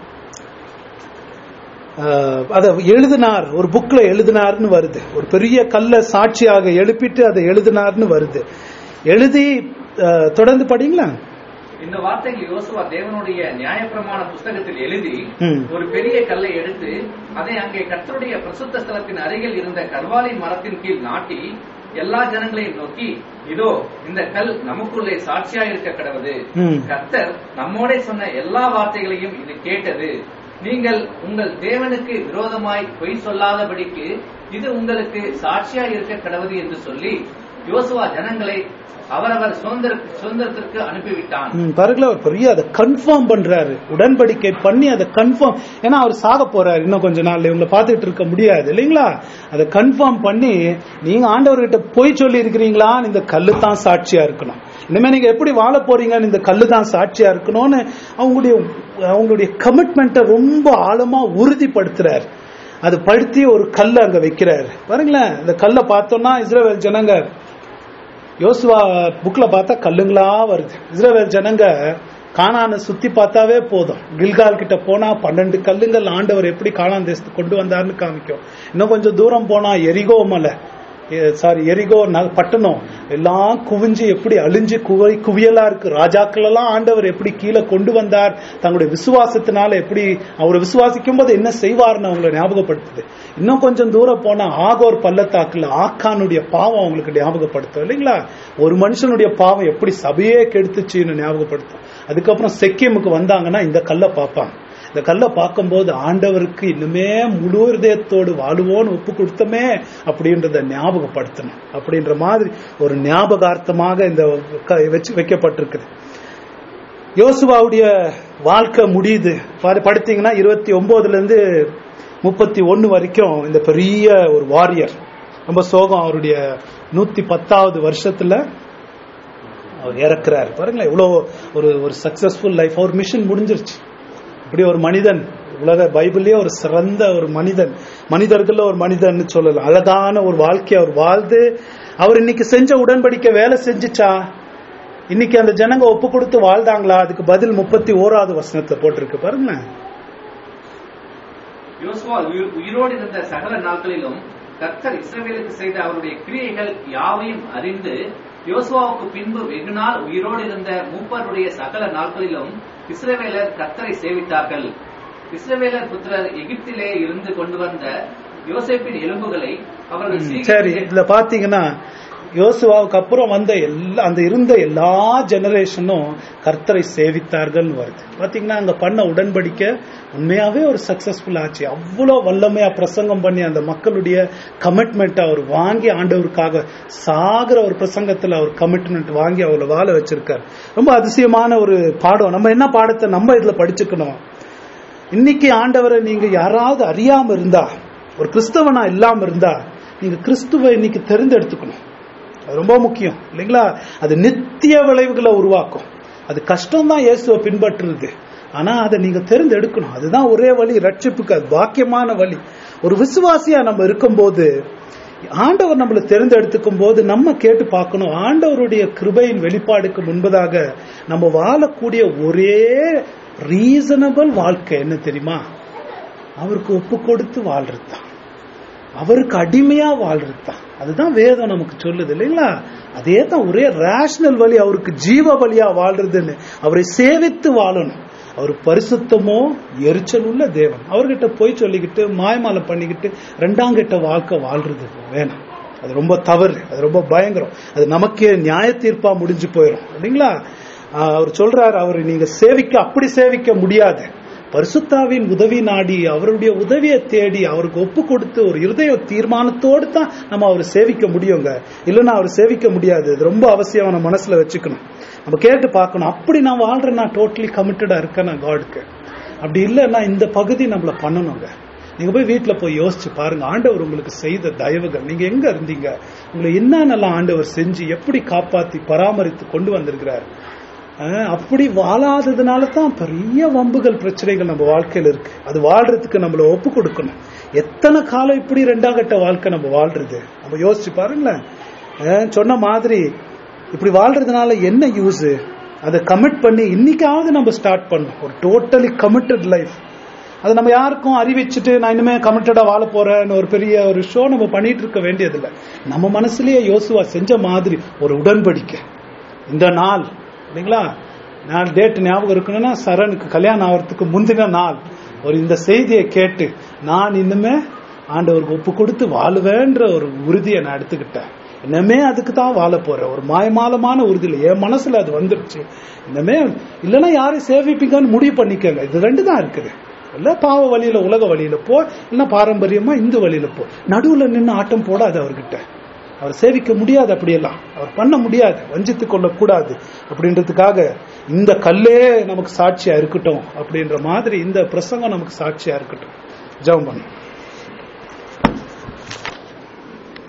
அதை எழுதினார், ஒரு புக்ல எழுதினார்னு வருது. ஒரு பெரிய கல்ல சாட்சியாக எழுப்பிட்டு அதை எழுதினார்னு வருது. எழுதி தொடர்ந்து படிங்களா. இந்த வார்த்தைகள் யோசுவா தேவனுடைய நியாயப்பிரமாண புஸ்தகத்தில் எழுதி ஒரு பெரிய கல்லை எடுத்து அதை அங்கே கர்த்தருடைய பரிசுத்த ஸ்தலத்தின் அருகில் இருந்த கர்வாலி மரத்தின் கீழ் நாட்டி எல்லா ஜனங்களையும் நோக்கி, இதோ இந்த கல் நமக்குள்ளே சாட்சியா இருக்க கடவுது. கர்த்தர் நம்மோட சொன்ன எல்லா வார்த்தைகளையும் இது கேட்டது. நீங்கள் உங்கள் தேவனுக்கு விரோதமாய் பொய் சொல்லாதபடிக்கு இது உங்களுக்கு சாட்சியா இருக்க கடவுது என்று சொல்லி யோசுவா ஜனங்களை அவரவர் சுதந்திரத்திற்கு அனுப்பிவிட்டான். பாருங்களா, அவர் பெரிய அதை கன்ஃபார்ம் பண்றாரு, உடன்படிக்கை பண்ணி அதை கன்ஃபார்ம். ஏன்னா அவர் சாக போறாரு இன்னும் கொஞ்ச நாள், இவங்களை பார்த்துட்டு இருக்க முடியாது இல்லைங்களா. அதை கன்ஃபார்ம் பண்ணி, நீங்க ஆண்டவர்கிட்ட போய் சொல்லி இருக்கிறீங்களா, இந்த கல்லு தான் சாட்சியா இருக்கணும், இனிமே நீங்க எப்படி வாழ போறீங்கன்னு இந்த கல்லு தான் சாட்சியா இருக்கணும்னு அவங்களுடைய அவங்களுடைய கமிட்மெண்ட்டை ரொம்ப ஆழமா உறுதிப்படுத்துறாரு. அது படுத்தி ஒரு கல்லை அங்க வைக்கிறாரு. பாருங்களேன், இந்த கல்லை பார்த்தோம்னா இஸ்ரவேல் ஜனங்க, யோசுவா புக்ல பார்த்தா கல்லுங்களா வருது. இஸ்ரவேல் ஜனங்க கானானை சுத்தி பார்த்தாவே போதும். கில்கால் கிட்ட போனா பன்னெண்டு கல்லுங்கள் ஆண்டவர் எப்படி கானான் தேசத்துக்கு கொண்டு வந்தாருன்னு காமிக்கும். இன்னும் கொஞ்சம் தூரம் போனா எரிகோ மலை, சாரி எரிகோ பட்டணம் எல்லாம் குவிஞ்சு எப்படி அழிஞ்சு குவை குவியலா இருக்கு. ராஜாக்கள் எல்லாம் ஆண்டவர் எப்படி கீழே கொண்டு வந்தார், தங்களுடைய விசுவாசத்தினால எப்படி அவரை விசுவாசிக்கும் போது என்ன செய்வார்னு அவங்களை ஞாபகப்படுத்துது. இன்னும் கொஞ்சம் தூரம் போனா ஆகோர் பள்ளத்தாக்குல ஆக்கானுடைய பாவம் அவங்களுக்கு ஞாபகப்படுத்தும் இல்லைங்களா. ஒரு மனுஷனுடைய பாவம் எப்படி சபையே கெடுத்துச்சுன்னு ஞாபகப்படுத்தும். அதுக்கப்புறம் செக்கேமுக்கு வந்தாங்கன்னா இந்த கல்லை பார்ப்பாங்க. இந்த கல்லை பார்க்கும்போது ஆண்டவருக்கு இன்னுமே முழு இதயத்தோடு வாழுவோன்னு ஒப்பு கொடுத்தமே அப்படின்றத ஞாபகப்படுத்தணும். அப்படின்ற மாதிரி ஒரு ஞாபகார்த்தமாக இந்த வச்சு வைக்கப்பட்டிருக்குது. யோசுவாவுடைய வாழ்க்கை முடியுது. படுத்தீங்கன்னா இருபத்தி ஒன்பதுல இருந்து முப்பத்தி ஒன்னு வரைக்கும் இந்த பெரிய ஒரு வாரியர், ரொம்ப சோகம். அவருடைய நூத்தி பத்தாவது வருஷத்துல அவர் இறக்குறாரு. பாருங்களேன் எவ்வளவு ஒரு ஒரு சக்சஸ்ஃபுல் லைஃப். அவர் மிஷன் முடிஞ்சிருச்சு. இப்படி ஒரு மனிதன் உலக பைபிள்லயே ஒரு சிறந்த ஒரு மனிதன், மனிதர்கள் ஒரு மனிதன் சொல்லலாம். அழகான ஒரு வாழ்க்கை அவர் வாழ்ந்து, அவர் இன்னைக்கு செஞ்ச உடன்படிக்கை வேலை செஞ்சுச்சா? இன்னைக்கு அந்த ஜனங்க ஒப்பு கொடுத்து வாழ்ந்தாங்களா? அதுக்கு பதில் முப்பத்தி ஓராவது வசனத்தை போட்டிருக்கு பாருங்க. யோசுவா உயிரோடு இருந்த சகல நாட்களிலும் கர்த்தர் இஸ்ரவேலுக்கு செய்த அவருடைய கிரியைகள் யாவையும் அறிந்து, யோசுவாவுக்கு பின்பு வெகு நாள் உயிரோடு இருந்த மூப்பருடைய சகல நாட்களிலும் இஸ்ரவேலர் கர்த்தரை சேவித்தார்கள். இஸ்ரவேலர் புத்திரர் எகிப்திலே இருந்து கொண்டு வந்த யோசேப்பின் எலும்புகளை அவர்கள் சரி இதுல பாத்தீங்கன்னா யோசுவாவுக்கு அப்புறம் வந்த எல்லா அந்த இருந்த எல்லா ஜெனரேஷனும் கர்த்தரை சேவித்தார்கள் வருது. பாத்தீங்கன்னா அங்க பண்ண உடன்படிக்கை உண்மையாவே ஒரு சக்சஸ்ஃபுல் ஆச்சு. அவ்வளவு வல்லமையா பிரசங்கம் பண்ணி அந்த மக்களுடைய கமிட்மெண்ட் அவர் வாங்கி ஆண்டவருக்காக சாகிற ஒரு பிரசங்கத்துல அவர் கமிட்மெண்ட் வாங்கி அவளை வாழ வச்சிருக்காரு. ரொம்ப அதிசயமான ஒரு பாடம். நம்ம என்ன பாடத்தை நம்ம இதுல படிச்சுக்கணும்? இன்னைக்கு ஆண்டவரை நீங்க யாராவது அறியாம இருந்தா, ஒரு கிறிஸ்தவனா இல்லாம இருந்தா, நீங்க கிறிஸ்துவை இன்னைக்கு தெரிந்தெடுத்துக்கணும். அது ரொம்ப முக்கியம் இல்லைங்களா. அது நித்திய விளைவுகளை உருவாக்கும். அது கஷ்டம் தான் இயேசுவை பின்பற்றுறது. ஆனா அதை நீங்க தெரிந்தெடுக்கணும். அதுதான் ஒரே வழி ரட்சிப்புக்கு. அது பாக்கியமான வழி. ஒரு விசுவாசியா நம்ம இருக்கும்போது, ஆண்டவர் நம்மளை தெரிந்தெடுத்துக்கும் போது நம்ம கேட்டு பார்க்கணும். ஆண்டவருடைய கிருபையின் வெளிப்பாடுக்கு முன்பதாக நம்ம வாழக்கூடிய ஒரே ரீசனபிள் வாழ்க்கை என்ன தெரியுமா? அவருக்கு ஒப்பு கொடுத்து வாழ்றது தான், அவருக்கு அடிமையா வாழ்றது தான். அதுதான் வேதம் நமக்கு சொல்லுது இல்லைங்களா. அதே தான் ஒரே ரேஷனல் வழி, அவருக்கு ஜீவ வழியா வாழ்றதுன்னு. அவரை சேவித்து வாழணும். அவர் பரிசுத்தமோ எரிச்சல் உள்ள தேவன். அவர்கிட்ட போய் சொல்லிக்கிட்டு மாயமாலை பண்ணிக்கிட்டு ரெண்டாம் கிட்ட வாழ்க்கை வாழ்றது வேணாம். அது ரொம்ப தவறு, அது ரொம்ப பயங்கரம். அது நமக்கே நியாய தீர்ப்பா முடிஞ்சு போயிடும் இல்லைங்களா. அவர் சொல்றாரு, அவர் நீங்க சேவிக்க அப்படி சேவிக்க முடியாது. பரிசுத்தாவின் உதவி நாடி, அவருடைய உதவியை தேடி, அவருக்கு ஒப்பு கொடுத்து ஒரு இருதய தீர்மானத்தோடு தான் நம்ம அவரை சேவிக்க முடியுங்க. இல்லைன்னா அவர் சேவிக்க முடியாது. இது ரொம்ப அவசியம் நம்ம மனசுல வச்சுக்கணும். நம்ம கேட்டு பார்க்கணும், அப்படி நான் வாழ்றேன், நான் டோட்டலி கமிட்டடா இருக்கேன் நான் காடுக்கு. அப்படி இல்லைன்னா இந்த பகுதி நம்மள பண்ணணுங்க. நீங்க போய் வீட்டுல போய் யோசிச்சு பாருங்க, ஆண்டவர் உங்களுக்கு செய்த தயவுகள், நீங்க எங்க இருந்தீங்க, உங்களை என்னென்னலாம் ஆண்டவர் செஞ்சு எப்படி காப்பாத்தி பராமரித்து கொண்டு வந்திருக்கிறார். அப்படி வாழாததுனால தான் பெரிய வம்புகள் பிரச்சனைகள் நம்ம வாழ்க்கையில இருக்கு. அது வாழ்றதுக்கு நம்மள ஒப்பு கொடுக்கணும். எத்தனை காலம் இப்படி ரெண்டாம் கட்ட வாழ்க்கை நம்ம வாழ்றது? நம்ம யோசிச்சு பாருங்களேன். சொன்ன மாதிரி இப்படி வாழ்றதுனால என்ன யூஸ்? அதை கமிட் பண்ணி இன்னைக்காவது நம்ம ஸ்டார்ட் பண்ணணும் ஒரு டோட்டலி கமிட்டட் லைஃப். அதை நம்ம யாருக்கும் அறிவிச்சுட்டு நான் இனிமே கமிட்டடா வாழ போறேன்னு ஒரு பெரிய ஒரு ஷோ நம்ம பண்ணிட்டு இருக்க வேண்டியதில்லை. நம்ம மனசுலயே யோசுவா செஞ்ச மாதிரி ஒரு உடன்படிக்கை. இந்த நாள் இல்லைங்களா, நாள் டேட் ஞாபகம் இருக்கணும்னா சரணுக்கு கல்யாணம் ஆகிறதுக்கு முந்தின நாள் ஒரு இந்த செய்தியை கேட்டு நான் இன்னுமே ஆண்டவருக்கு ஒப்பு கொடுத்து வாழுவேன்ற ஒரு உறுதியை நான் எடுத்துக்கிட்டேன். இன்னமே அதுக்கு தான் வாழ போறேன். ஒரு மாயமாலமான உறுதியில் என் மனசுல அது வந்துருச்சு. இன்னமே இல்லைன்னா யாரையும் சேவிப்பீங்கன்னு முடிவு பண்ணிக்கங்க. இது ரெண்டு தான் இருக்குது. இல்ல பாவ வழியில உலக வழியில போ, இல்ல பாரம்பரியமா இந்து வழியில போ. நடுவுல நின்று ஆட்டம் போடாது. அவர்கிட்ட அவர் சேவிக்க முடியாது. அப்படியெல்லாம் அவர் பண்ண முடியாது. வஞ்சித்து கொள்ள கூடாது. அப்படின்றதுக்காக இந்த கல்லே நமக்கு சாட்சியா இருக்கட்டும் அப்படின்ற மாதிரி இந்த பிரசங்கம் நமக்கு சாட்சியா இருக்கட்டும். ஜெபம் பண்ணு.